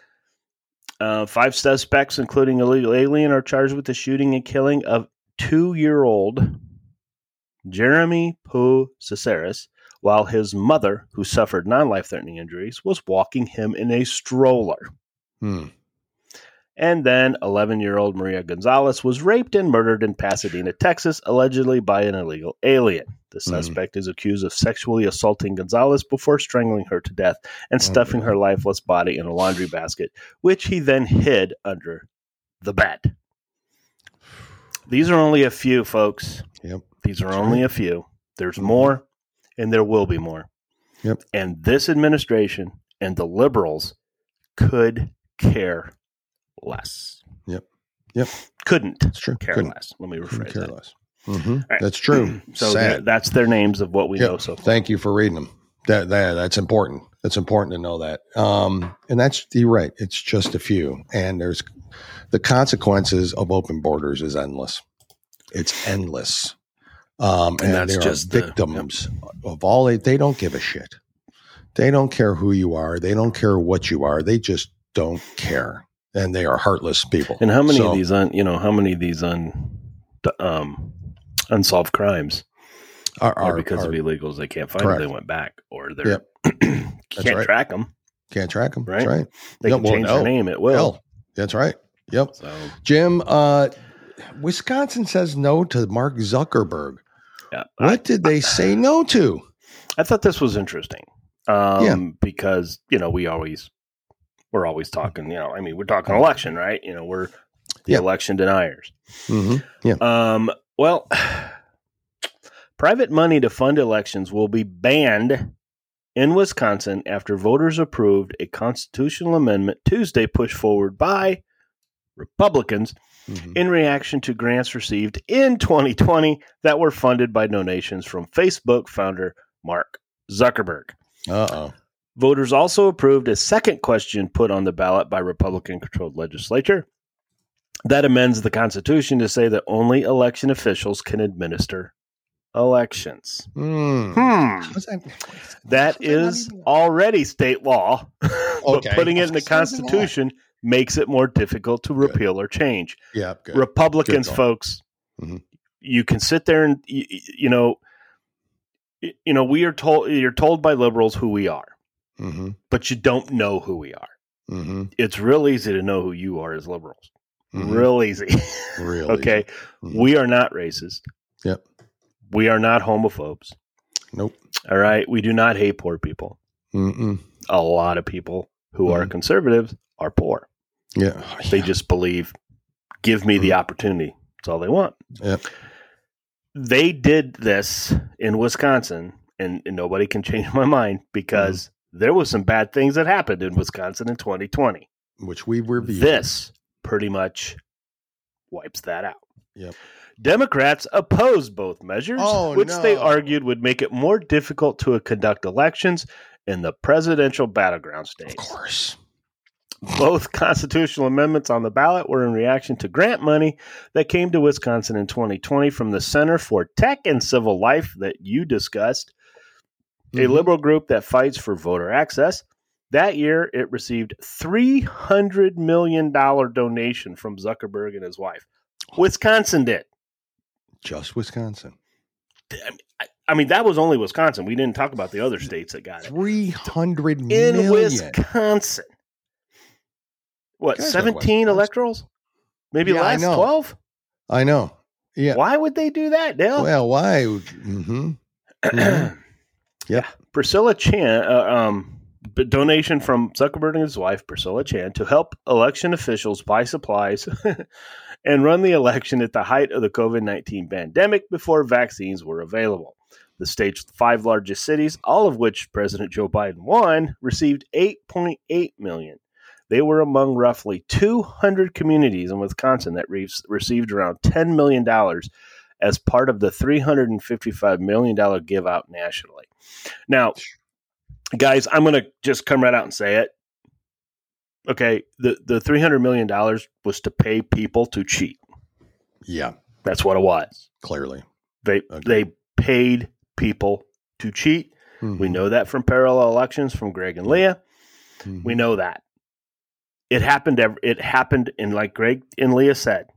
B: 5 suspects, including illegal alien, are charged with the shooting and killing of 2-year-old Jeremy Poe Caceres, while his mother, who suffered non-life-threatening injuries, was walking him in a stroller. And then 11-year-old Maria Gonzalez was raped and murdered in Pasadena, Texas, allegedly by an illegal alien. The suspect is accused of sexually assaulting Gonzalez before strangling her to death and stuffing her lifeless body in a laundry basket, which he then hid under the bed. These are only a few, folks.
A: Yep.
B: These are only a few. There's more, and there will be more.
A: Yep.
B: And this administration and the liberals could care less.
A: Yep.
B: Couldn't
A: It's true.
B: care
A: Couldn't.
B: less. Let me rephrase
A: Care
B: that.
A: less.
B: Right.
A: That's true.
B: So
A: Sad.
B: that's their names of what we
A: Yep.
B: know so far.
A: Thank you for reading them. That's important. It's important to know that. And that's, you're right. It's just a few. And there's the consequences of open borders is endless. It's endless. And
B: that's
A: they
B: just
A: are victims of all they don't give a shit. They don't care who you are. They don't care what you are. They just don't care. And they are heartless people.
B: And how many of these unsolved crimes are because of illegals? They can't find them. They went back, or they're can't track them.
A: Can't track them.
B: Right?
A: That's right.
B: They can change their name. It will.
A: That's right. Yep.
B: So,
A: Jim, Wisconsin says no to Mark Zuckerberg.
B: yeah.
A: What did they say no to?
B: I thought this was interesting. Because we're always talking. We're talking election, right? We're the election deniers.
A: Yeah.
B: Well, private money to fund elections will be banned in Wisconsin after voters approved a constitutional amendment Tuesday pushed forward by Republicans in reaction to grants received in 2020 that were funded by donations from Facebook founder Mark Zuckerberg. Voters also approved a second question put on the ballot by Republican-controlled legislature that amends the Constitution to say that only election officials can administer elections. That is already state law, but putting it in the Constitution makes it more difficult to repeal or change.
A: Yeah, good.
B: Republicans, folks, you can sit there and we are told, you're told by liberals who we are, but you don't know who we are.
A: Mm-hmm.
B: It's real easy to know who you are as liberals.
A: Mm-hmm.
B: Real easy.
A: Real
B: okay.
A: easy. Mm-hmm.
B: We are not racist.
A: Yep.
B: We are not homophobes.
A: Nope.
B: All right. We do not hate poor people.
A: Mm-mm.
B: A lot of people who are conservatives are poor.
A: Yeah.
B: They just believe, give me the opportunity. That's all they want.
A: Yep.
B: They did this in Wisconsin, and nobody can change my mind because there was some bad things that happened in Wisconsin in 2020.
A: Which we reviewed.
B: This pretty much wipes that out.
A: Yep.
B: Democrats opposed both measures, which they argued would make it more difficult to conduct elections in the presidential battleground states.
A: Of course.
B: Both constitutional amendments on the ballot were in reaction to grant money that came to Wisconsin in 2020 from the Center for Tech and Civil Life that you discussed, a liberal group that fights for voter access. That year, it received $300 million donation from Zuckerberg and his wife. Wisconsin did.
A: Just Wisconsin.
B: I mean, that was only Wisconsin. We didn't talk about the other states that got it.
A: $300 million.
B: In Wisconsin. What, 17 electorals? Maybe the last 12?
A: I know. Yeah.
B: Why would they do that, Dale?
A: Well, why? Mm-hmm. Mm-hmm. Yep.
B: Priscilla Chan, donation from Zuckerberg and his wife, Priscilla Chan, to help election officials buy supplies and run the election at the height of the COVID-19 pandemic before vaccines were available. The state's 5 largest cities, all of which President Joe Biden won, received $8.8 million. They were among roughly 200 communities in Wisconsin that received around $10 million as part of the $355 million give out nationally. Now, guys, I'm going to just come right out and say it. Okay, the $300 million was to pay people to cheat.
A: Yeah.
B: That's what it was.
A: Clearly.
B: They paid people to cheat. Mm-hmm. We know that from parallel elections from Greg and Leah. Mm-hmm. We know that. It happened, and like Greg and Leah said,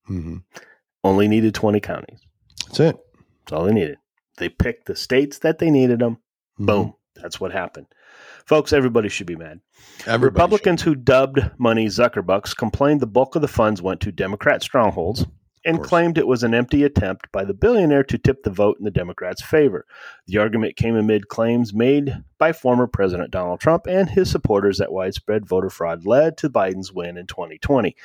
B: only needed 20 counties.
A: That's it.
B: That's all they needed. They picked the states that they needed them. Boom. That's what happened. Folks, everybody should be mad. Republicans who dubbed money Zuckerbucks complained the bulk of the funds went to Democrat strongholds and claimed it was an empty attempt by the billionaire to tip the vote in the Democrats' favor. The argument came amid claims made by former President Donald Trump and his supporters that widespread voter fraud led to Biden's win in 2020.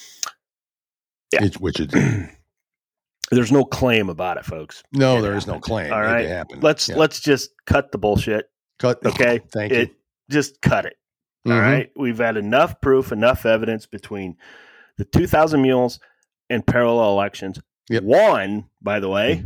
B: Yeah.
A: Which it did.
B: There's no claim about it, folks.
A: No, there is no claim.
B: All right.
A: It happened.
B: Let's just cut the bullshit. Okay.
A: Thank you.
B: Just cut it. All right. We've had enough proof, enough evidence between the 2,000 Mules and parallel elections.
A: Yep.
B: One, by the way,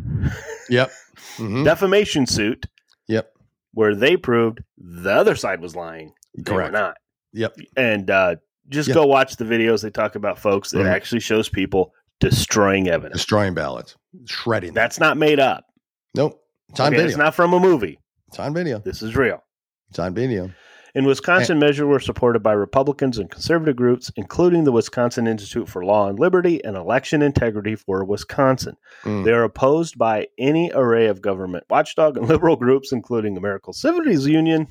B: defamation suit.
A: Yep.
B: Where they proved the other side was lying. They were not.
A: Yep.
B: And go watch the videos. They talk about folks that actually shows people destroying evidence.
A: Destroying ballots. Shredding them.
B: That's not made up.
A: Nope. It's on video.
B: It's not from a movie.
A: It's on video.
B: This is real.
A: It's on video.
B: In Wisconsin, measures were supported by Republicans and conservative groups, including the Wisconsin Institute for Law and Liberty and Election Integrity for Wisconsin. They are opposed by any array of government watchdog and liberal groups, including American Civics Union,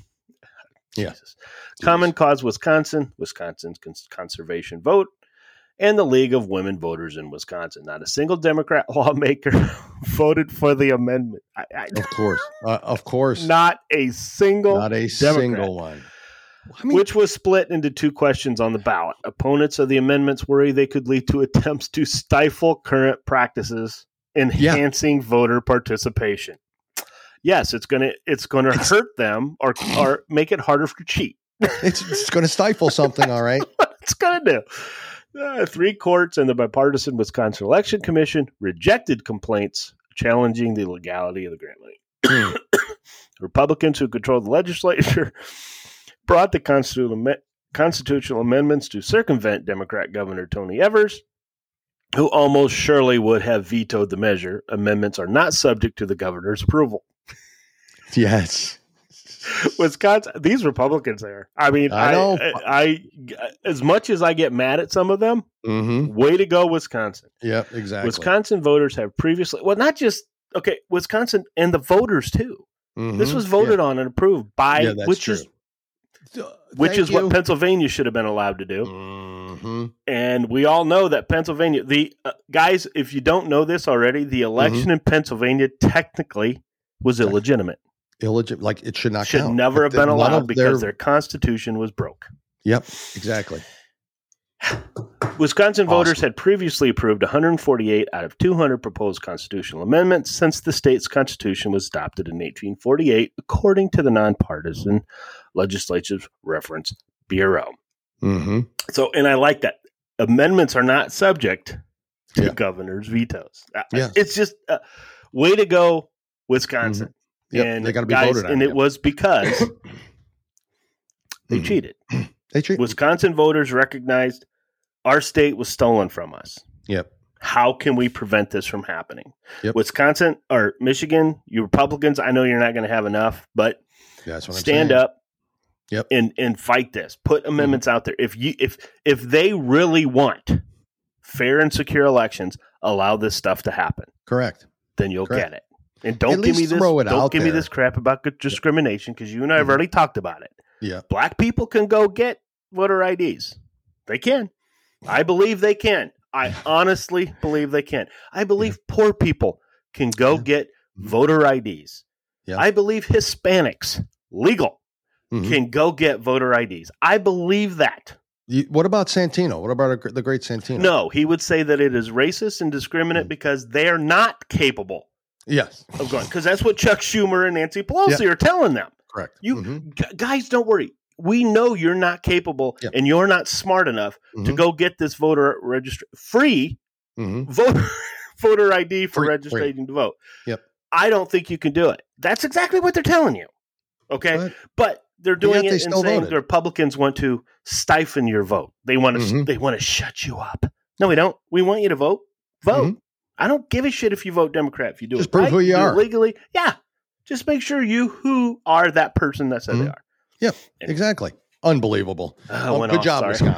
B: Common Cause Wisconsin, Wisconsin's Conservation Vote, and the League of Women Voters in Wisconsin. Not a single Democrat lawmaker voted for the amendment.
A: Of course.
B: Not a single Democrat.
A: Single one.
B: Which was split into 2 questions on the ballot. Opponents of the amendments worry they could lead to attempts to stifle current practices, enhancing voter participation. Yes, it's gonna hurt them or make it harder to cheat.
A: It's going to stifle something, all right.
B: What it's going to do. 3 courts and the bipartisan Wisconsin Election Commission rejected complaints challenging the legality of the grant money. Republicans who control the legislature brought the constitutional amendments to circumvent Democrat Governor Tony Evers, who almost surely would have vetoed the measure. Amendments are not subject to the governor's approval.
A: Yes.
B: Wisconsin, these Republicans there. I mean, I know. I as much as I get mad at some of them, way to go, Wisconsin.
A: Yeah, exactly.
B: Wisconsin voters have previously, not just, Wisconsin and the voters too. This was voted on and approved by,
A: which is
B: which is what Pennsylvania should have been allowed to do.
A: Mm-hmm.
B: And we all know that Pennsylvania, guys, if you don't know this already, the election in Pennsylvania technically was illegitimate.
A: Illegitimate, like it should not
B: should
A: count.
B: never have been allowed because their constitution was broke.
A: Yep, exactly.
B: Wisconsin voters had previously approved 148 out of 200 proposed constitutional amendments since the state's constitution was adopted in 1848, according to the Nonpartisan Legislative Reference Bureau.
A: Mm-hmm.
B: So, and I like that. Amendments are not subject to governor's vetoes. It's just way to go, Wisconsin.
A: Mm-hmm. Yep,
B: and
A: they got to be voted on.
B: And it was because they cheated.
A: They cheated.
B: Wisconsin voters recognized our state was stolen from us.
A: Yep.
B: How can we prevent this from happening?
A: Yep.
B: Wisconsin or Michigan, you Republicans, I know you're not going to have enough, but
A: that's what
B: stand
A: I'm saying.
B: up.
A: Yep.
B: And fight this. Put amendments out there. If they really want fair and secure elections, allow this stuff to happen.
A: Correct.
B: Then you'll get it. And don't give me this. Don't give me this crap about discrimination because you and I have already talked about it.
A: Yeah.
B: Black people can go get voter IDs. They can. I believe they can. I honestly believe they can. I believe poor people can go get voter IDs.
A: Yeah.
B: I believe Hispanics, legal, can go get voter IDs. I believe that.
A: What about Santino? What about the great Santino?
B: No, he would say that it is racist and discriminate because they're not capable.
A: Yes.
B: Of going, because that's what Chuck Schumer and Nancy Pelosi are telling them.
A: Correct.
B: Guys, don't worry. We know you're not capable and you're not smart enough to go get this voter free voter ID for registering to vote.
A: Yep.
B: I don't think you can do it. That's exactly what they're telling you. Okay. But they're doing it and saying the Republicans want to stifle your vote. They want to they want to shut you up. No, we don't. We want you to vote. Vote. I don't give a shit if you vote Democrat. If you do
A: just
B: it
A: prove
B: right,
A: who you are
B: legally. Yeah. Just make sure who are that person that said they are.
A: Yep. Exactly. Unbelievable. Good job, Wisconsin.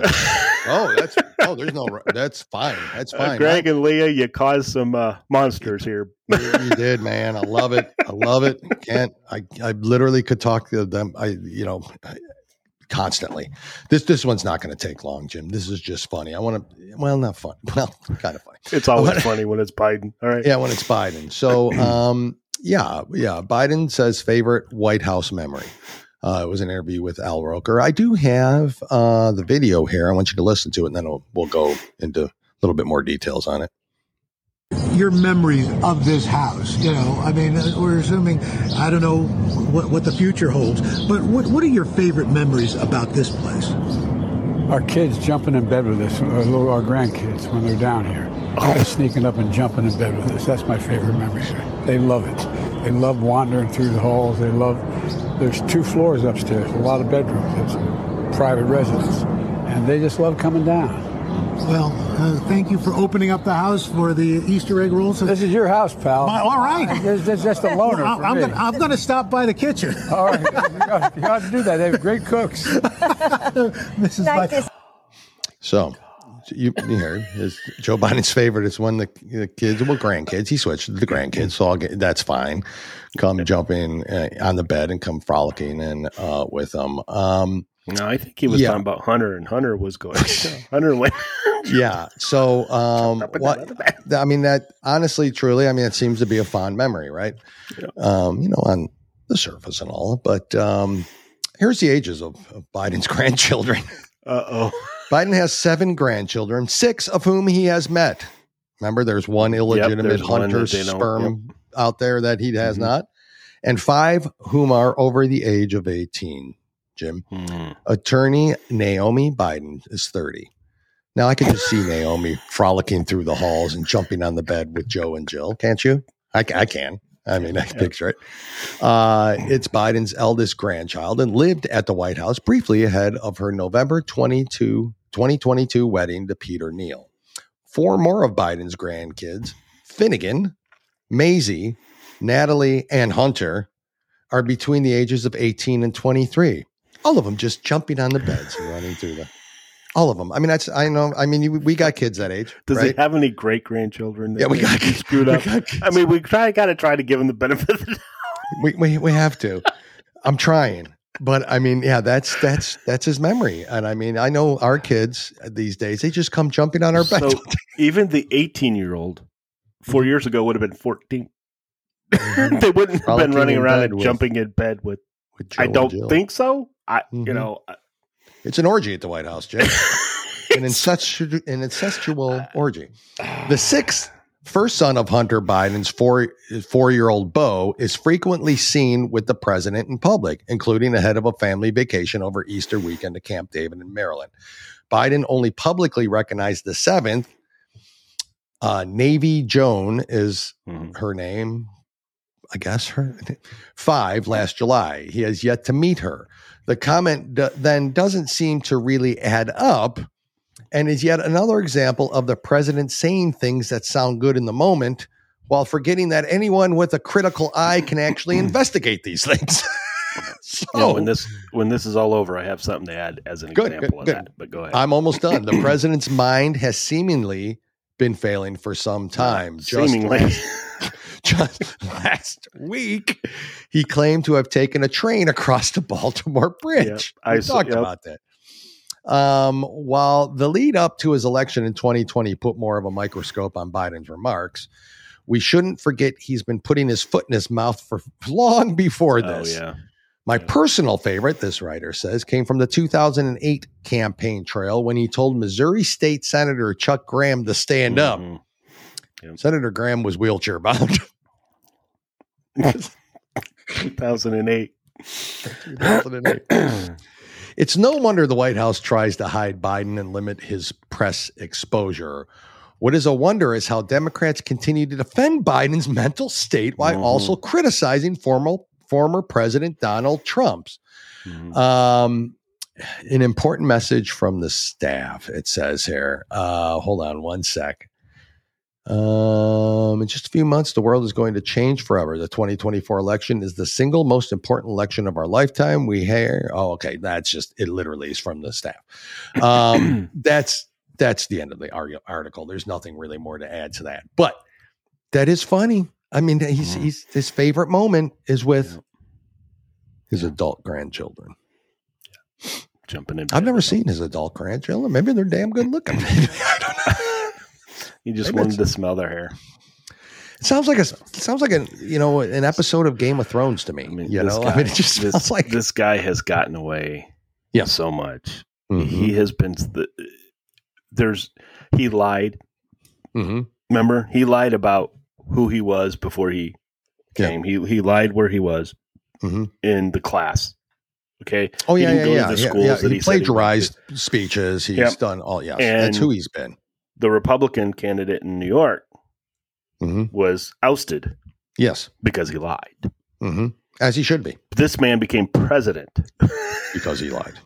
A: That's fine. That's fine.
B: Greg and Leah, you caused some monsters here.
A: You did, man. I love it. I literally could talk to them. Constantly. This one's not going to take long, Jim. This is just funny. Not fun. Well, kind of funny.
B: It's always funny when it's Biden. All right.
A: Yeah, when it's Biden. So, Biden says favorite White House memory. It was an interview with Al Roker. I do have the video here. I want you to listen to it, and then we'll go into a little bit more details on it.
G: Your memories of this house, we're assuming, I don't know what the future holds, but what are your favorite memories about this place?
J: Our kids jumping in bed with us, our grandkids when they're down here. Sneaking up and jumping in bed with us. That's my favorite memory. They love it. They love wandering through the halls. There's 2 floors upstairs, a lot of bedrooms. It's a private residence. And they just love coming down.
G: Well, thank you for opening up the house for the Easter egg rolls.
J: This is your house, pal.
G: All right.
J: There's just a loaner for me.
G: I'm going to stop by the kitchen.
J: All right. You got to do that. They have great cooks.
A: So, you heard Joe Biden's favorite is when the kids, grandkids, he switched to the grandkids. So that's fine. Come jumping on the bed and come frolicking in with them.
B: No, I think he was talking about Hunter, and Hunter was going. Hunter went.
A: Yeah. So, that honestly, truly, it seems to be a fond memory, right? Yeah. On the surface and all. But here's the ages of Biden's grandchildren. Biden has 7 grandchildren, 6 of whom he has met. Remember, there's one illegitimate Hunter sperm out there that he has not, and 5 whom are over the age of 18. Jim, attorney Naomi Biden is 30. Now I can just see Naomi frolicking through the halls and jumping on the bed with Joe and Jill. Can't you? I can. I can picture it. It's Biden's eldest grandchild and lived at the White House briefly ahead of her November 2022 wedding to Peter Neal. 4 more of Biden's grandkids, Finnegan, Maisie, Natalie, and Hunter, are between the ages of 18 and 23. All of them just jumping on the beds and running through all of them. We got kids that age.
B: Does he have any great grandchildren? Yeah, we got screwed up. We got to try to give him the benefit of the doubt.
A: We have to. I'm trying. But I mean, yeah, that's his memory. And I mean, I know our kids these days, they just come jumping on our bed.
B: So even the 18-year-old 4 years ago would have been 14. They wouldn't have been running around and jumping in bed with I don't think so.
A: It's an orgy at the White House, Jim. an incestual orgy. The first son of Hunter Biden's four-year-old Beau is frequently seen with the president in public, including ahead of a family vacation over Easter weekend to Camp David in Maryland. Biden only publicly recognized the seventh. Navy Joan is her name. I guess her 5 last July. He has yet to meet her. The comment then doesn't seem to really add up and is yet another example of the president saying things that sound good in the moment while forgetting that anyone with a critical eye can actually investigate these things.
B: When this is all over, I have something to add as an example of that, but go ahead.
A: I'm almost done. The president's mind has seemingly been failing for some time. Just last week, he claimed to have taken a train across the Baltimore Bridge.
B: Yep,
A: we talked about that. While the lead up to his election in 2020 put more of a microscope on Biden's remarks, we shouldn't forget he's been putting his foot in his mouth for long before this. My personal favorite, this writer says, came from the 2008 campaign trail when he told Missouri State Senator Chuck Graham to stand up. Yep. Senator Graham was wheelchair bound.
B: 2008.
A: It's no wonder the White House tries to hide Biden and limit his press exposure. What is a wonder is how Democrats continue to defend Biden's mental state while also criticizing former President Donald Trump's. An important message from the staff, it says here. Hold on one sec. In just a few months, the world is going to change forever. The 2024 election is the single most important election of our lifetime. We hear, it literally is from the staff. That's the end of the article. There's nothing really more to add to that, but that is funny. I mean, he's his favorite moment is with his adult grandchildren.
B: Jumping in.
A: I've never seen his adult grandchildren. Maybe they're damn good looking. I don't know.
B: You just wanted to smell their hair.
A: It sounds like an episode of Game of Thrones to me. It just smells like
B: this guy has gotten away so much.
A: Mm-hmm.
B: He has been he lied. Mm-hmm. Remember, he lied about who he was before he came. He lied where he was in the class. Okay.
A: Oh yeah,
B: he didn't go to the schools that
A: he plagiarized speeches. He's done all. Yes, that's who he's been.
B: The Republican candidate in New York was ousted.
A: Yes.
B: Because he lied.
A: Mm-hmm. As he should be.
B: This man became president.
A: Because he lied.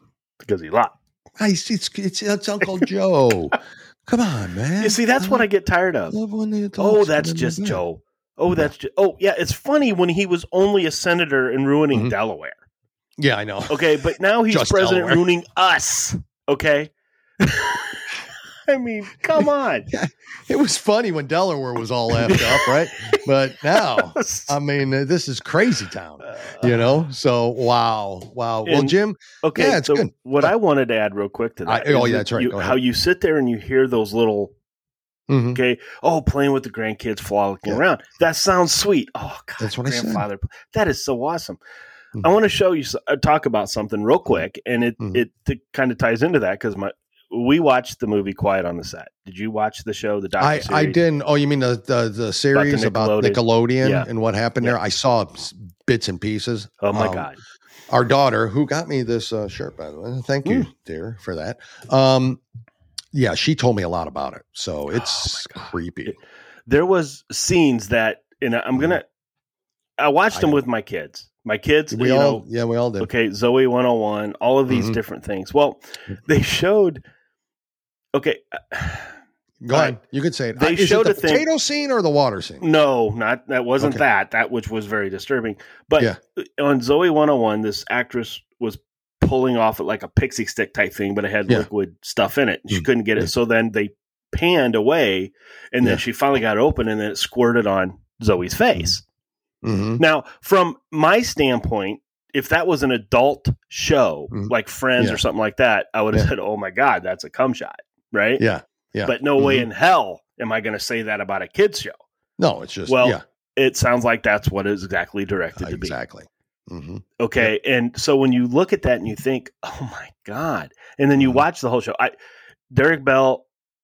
B: It's
A: Uncle Joe. Come on, man.
B: You see, that's what I get tired of. That's just Joe. It's funny when he was only a senator and ruining Delaware.
A: Yeah, I know.
B: Okay, but now he's president ruining us. Okay? I mean, come on.
A: Yeah, it was funny when Delaware was all effed up, right? But now, I mean, this is crazy town, So, wow. Well, Jim,
B: okay,
A: it's good.
B: What I wanted to add real quick to that
A: that's right.
B: How you sit there and you hear those little, playing with the grandkids, frolicking around. That sounds sweet. Oh, God,
A: that's what
B: grandfather.
A: I said.
B: That is so awesome. I want to talk about something real quick, and it kind of ties into that because we watched the movie Quiet on the Set. Did you watch the show, the docuseries?
A: I didn't. Oh, you mean the series about Nickelodeon and what happened there? I saw bits and pieces.
B: Oh, my God.
A: Our daughter, who got me this shirt, by the way. Thank you, dear, for that. She told me a lot about it. So it's creepy.
B: There was scenes that, and I watched them with my kids. My kids,
A: we all did.
B: Okay, Zoe 101, all of these different things. Well, they showed. Okay,
A: go ahead. You could say it.
B: They showed
A: the potato scene or the water scene.
B: No, that wasn't that which was very disturbing. But on Zoe 101, this actress was pulling off like a pixie stick type thing, but it had liquid stuff in it. She couldn't get it, so then they panned away, and then she finally got it open, and then it squirted on Zoe's face.
A: Mm-hmm.
B: Now, from my standpoint, if that was an adult show like Friends or something like that, I would have said, "Oh my God, that's a cum shot," right?
A: Yeah, yeah.
B: But no way in hell am I going to say that about a kids show.
A: No, it's just
B: it sounds like that's what it's exactly directed to be.
A: Exactly. Mm-hmm.
B: Okay, and so when you look at that and you think, "Oh my God," and then you watch the whole show, Drake Bell.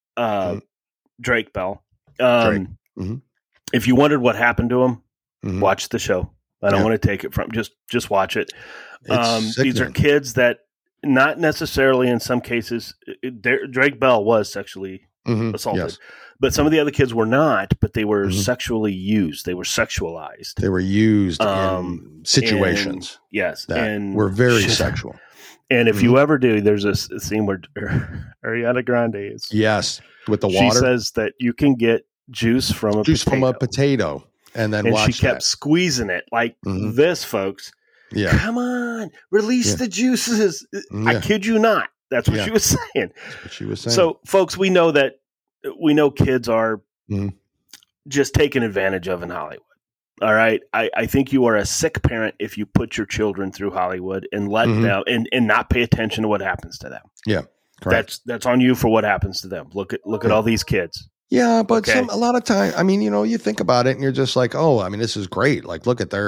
B: If you wondered what happened to him, watch the show. I don't want to take it from just watch it. These are kids that not necessarily in some cases Drake Bell was sexually assaulted, but some of the other kids were not, but they were sexually used. They were sexualized.
A: They were used in situations that were very sexual.
B: And if you ever do, there's a scene where Ariana Grande is
A: with the water.
B: She says that you can get juice from a potato.
A: And then
B: she kept squeezing it like this, folks.
A: Yeah.
B: Come on, release the juices. I kid you not. That's what she was saying.
A: That's what she was saying.
B: So, folks, we know kids are just taken advantage of in Hollywood. All right. I think you are a sick parent if you put your children through Hollywood and let them and not pay attention to what happens to them.
A: Yeah. Correct.
B: That's on you for what happens to them. Look at all these kids.
A: Yeah, but a lot of time, I mean, you think about it and you're just like, oh, I mean, this is great. Like, look at their,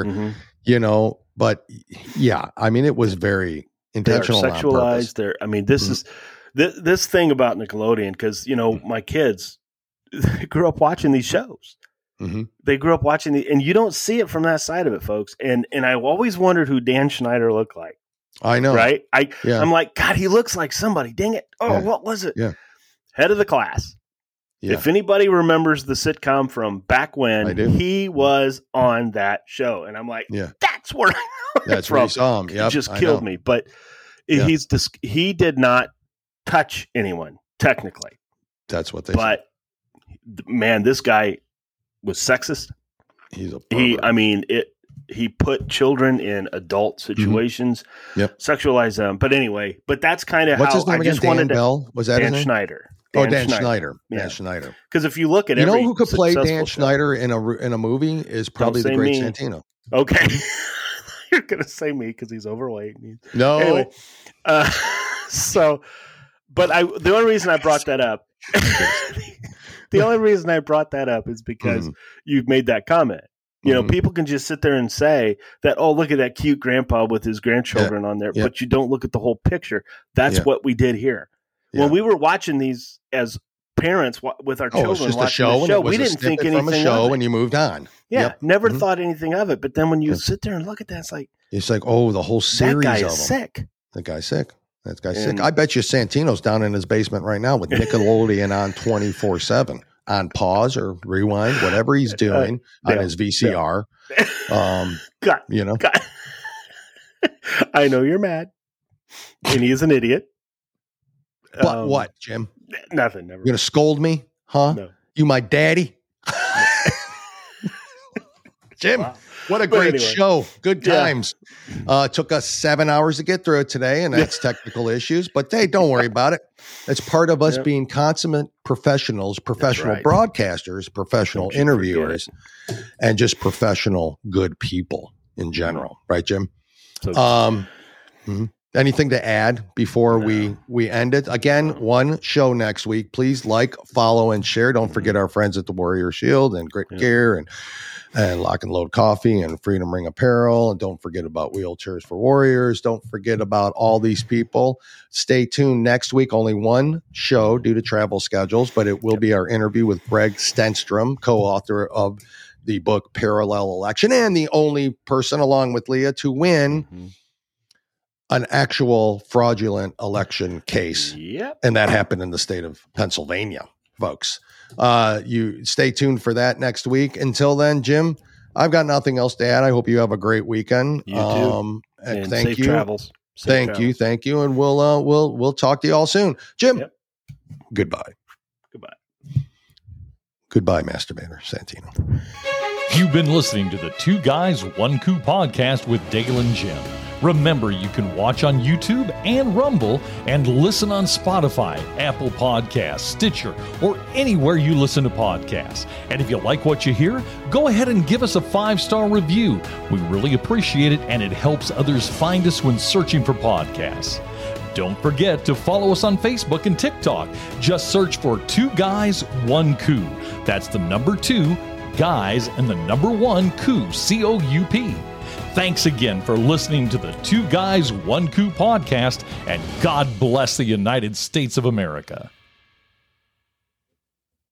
A: but yeah, I mean, it was very intentional.
B: They're sexualized. I mean, this is this thing about Nickelodeon, because, my kids, they grew up watching these shows. They grew up watching and you don't see it from that side of it, folks. And I've always wondered who Dan Schneider looked like.
A: I know.
B: Right. I'm like, God, he looks like somebody. Dang it. Oh, what was it?
A: Yeah.
B: Head of the Class. Yeah. If anybody remembers the sitcom from back when, he was on that show. And I'm like, that's where I know
A: that's where you saw him. Yep,
B: he just killed me. But he did not touch anyone, technically.
A: That's what they
B: said. Man, this guy was sexist.
A: He's a pervert.
B: He put children in adult situations, sexualize them. But anyway, that's kind of how
A: his name
B: I just wanted
A: Bell? Was that
B: Dan
A: his name?
B: Schneider.
A: Dan Schneider.
B: Yeah.
A: Dan Schneider.
B: Because if you look at
A: who could play Dan Schneider in a movie is probably the great Santino.
B: Okay. You're going to say me because he's overweight.
A: No.
B: Anyway, the only reason I brought that up, is because you've made that comment. People can just sit there and say that, oh, look at that cute grandpa with his grandchildren on there, but you don't look at the whole picture. That's what we did here. Yeah. When we were watching these as parents with our children,
A: it's just a show,
B: we didn't think anything
A: from a show, and you moved on.
B: Yeah, never thought anything of it. But then when you sit there and look at that, it's like,
A: oh, the whole series.
B: That guy
A: is
B: them. Sick.
A: That guy's sick. That guy's sick. I bet you Santino's down in his basement right now with Nickelodeon on 24/7, on pause or rewind, whatever he's doing on his VCR.
B: God. I know you're mad, and he is an idiot.
A: But what, Jim?
B: Nothing. Never.
A: You're gonna scold me, huh?
B: No.
A: You my daddy, Jim. Wow. What a great show! Good times. Took us 7 hours to get through it today, and that's technical issues. But hey, don't worry about it. It's part of us being consummate professionals, professional broadcasters, professional interviewers, and just professional good people in general, right, Jim? Anything to add before we end it? Again, one show next week. Please like, follow, and share. Don't forget our friends at the Warrior Shield and Grit Gear and Lock and Load Coffee and Freedom Ring Apparel. And don't forget about Wheelchairs for Warriors. Don't forget about all these people. Stay tuned next week. Only one show due to travel schedules, but it will be our interview with Greg Stenstrom, co-author of the book Parallel Election, and the only person along with Leah to win an actual fraudulent election case. And that happened in the state of Pennsylvania, folks. You stay tuned for that next week. Until then, Jim, I've got nothing else to add. I hope you have a great weekend.
B: You too.
A: And thank
B: safe
A: you.
B: Travels.
A: Thank you. And we'll talk to you all soon. Jim, goodbye. Goodbye, Masturbator Santino.
C: You've been listening to the Two Guys, One Coup podcast with Dale and Jim. Remember, you can watch on YouTube and Rumble and listen on Spotify, Apple Podcasts, Stitcher, or anywhere you listen to podcasts. And if you like what you hear, go ahead and give us a 5-star review. We really appreciate it, and it helps others find us when searching for podcasts. Don't forget to follow us on Facebook and TikTok. Just search for 2 Guys, 1 Coup. That's the number 2, guys, and the number 1, coup, C-O-U-P. Thanks again for listening to the 2 Guys, 1 Coup podcast, and God bless the United States of America.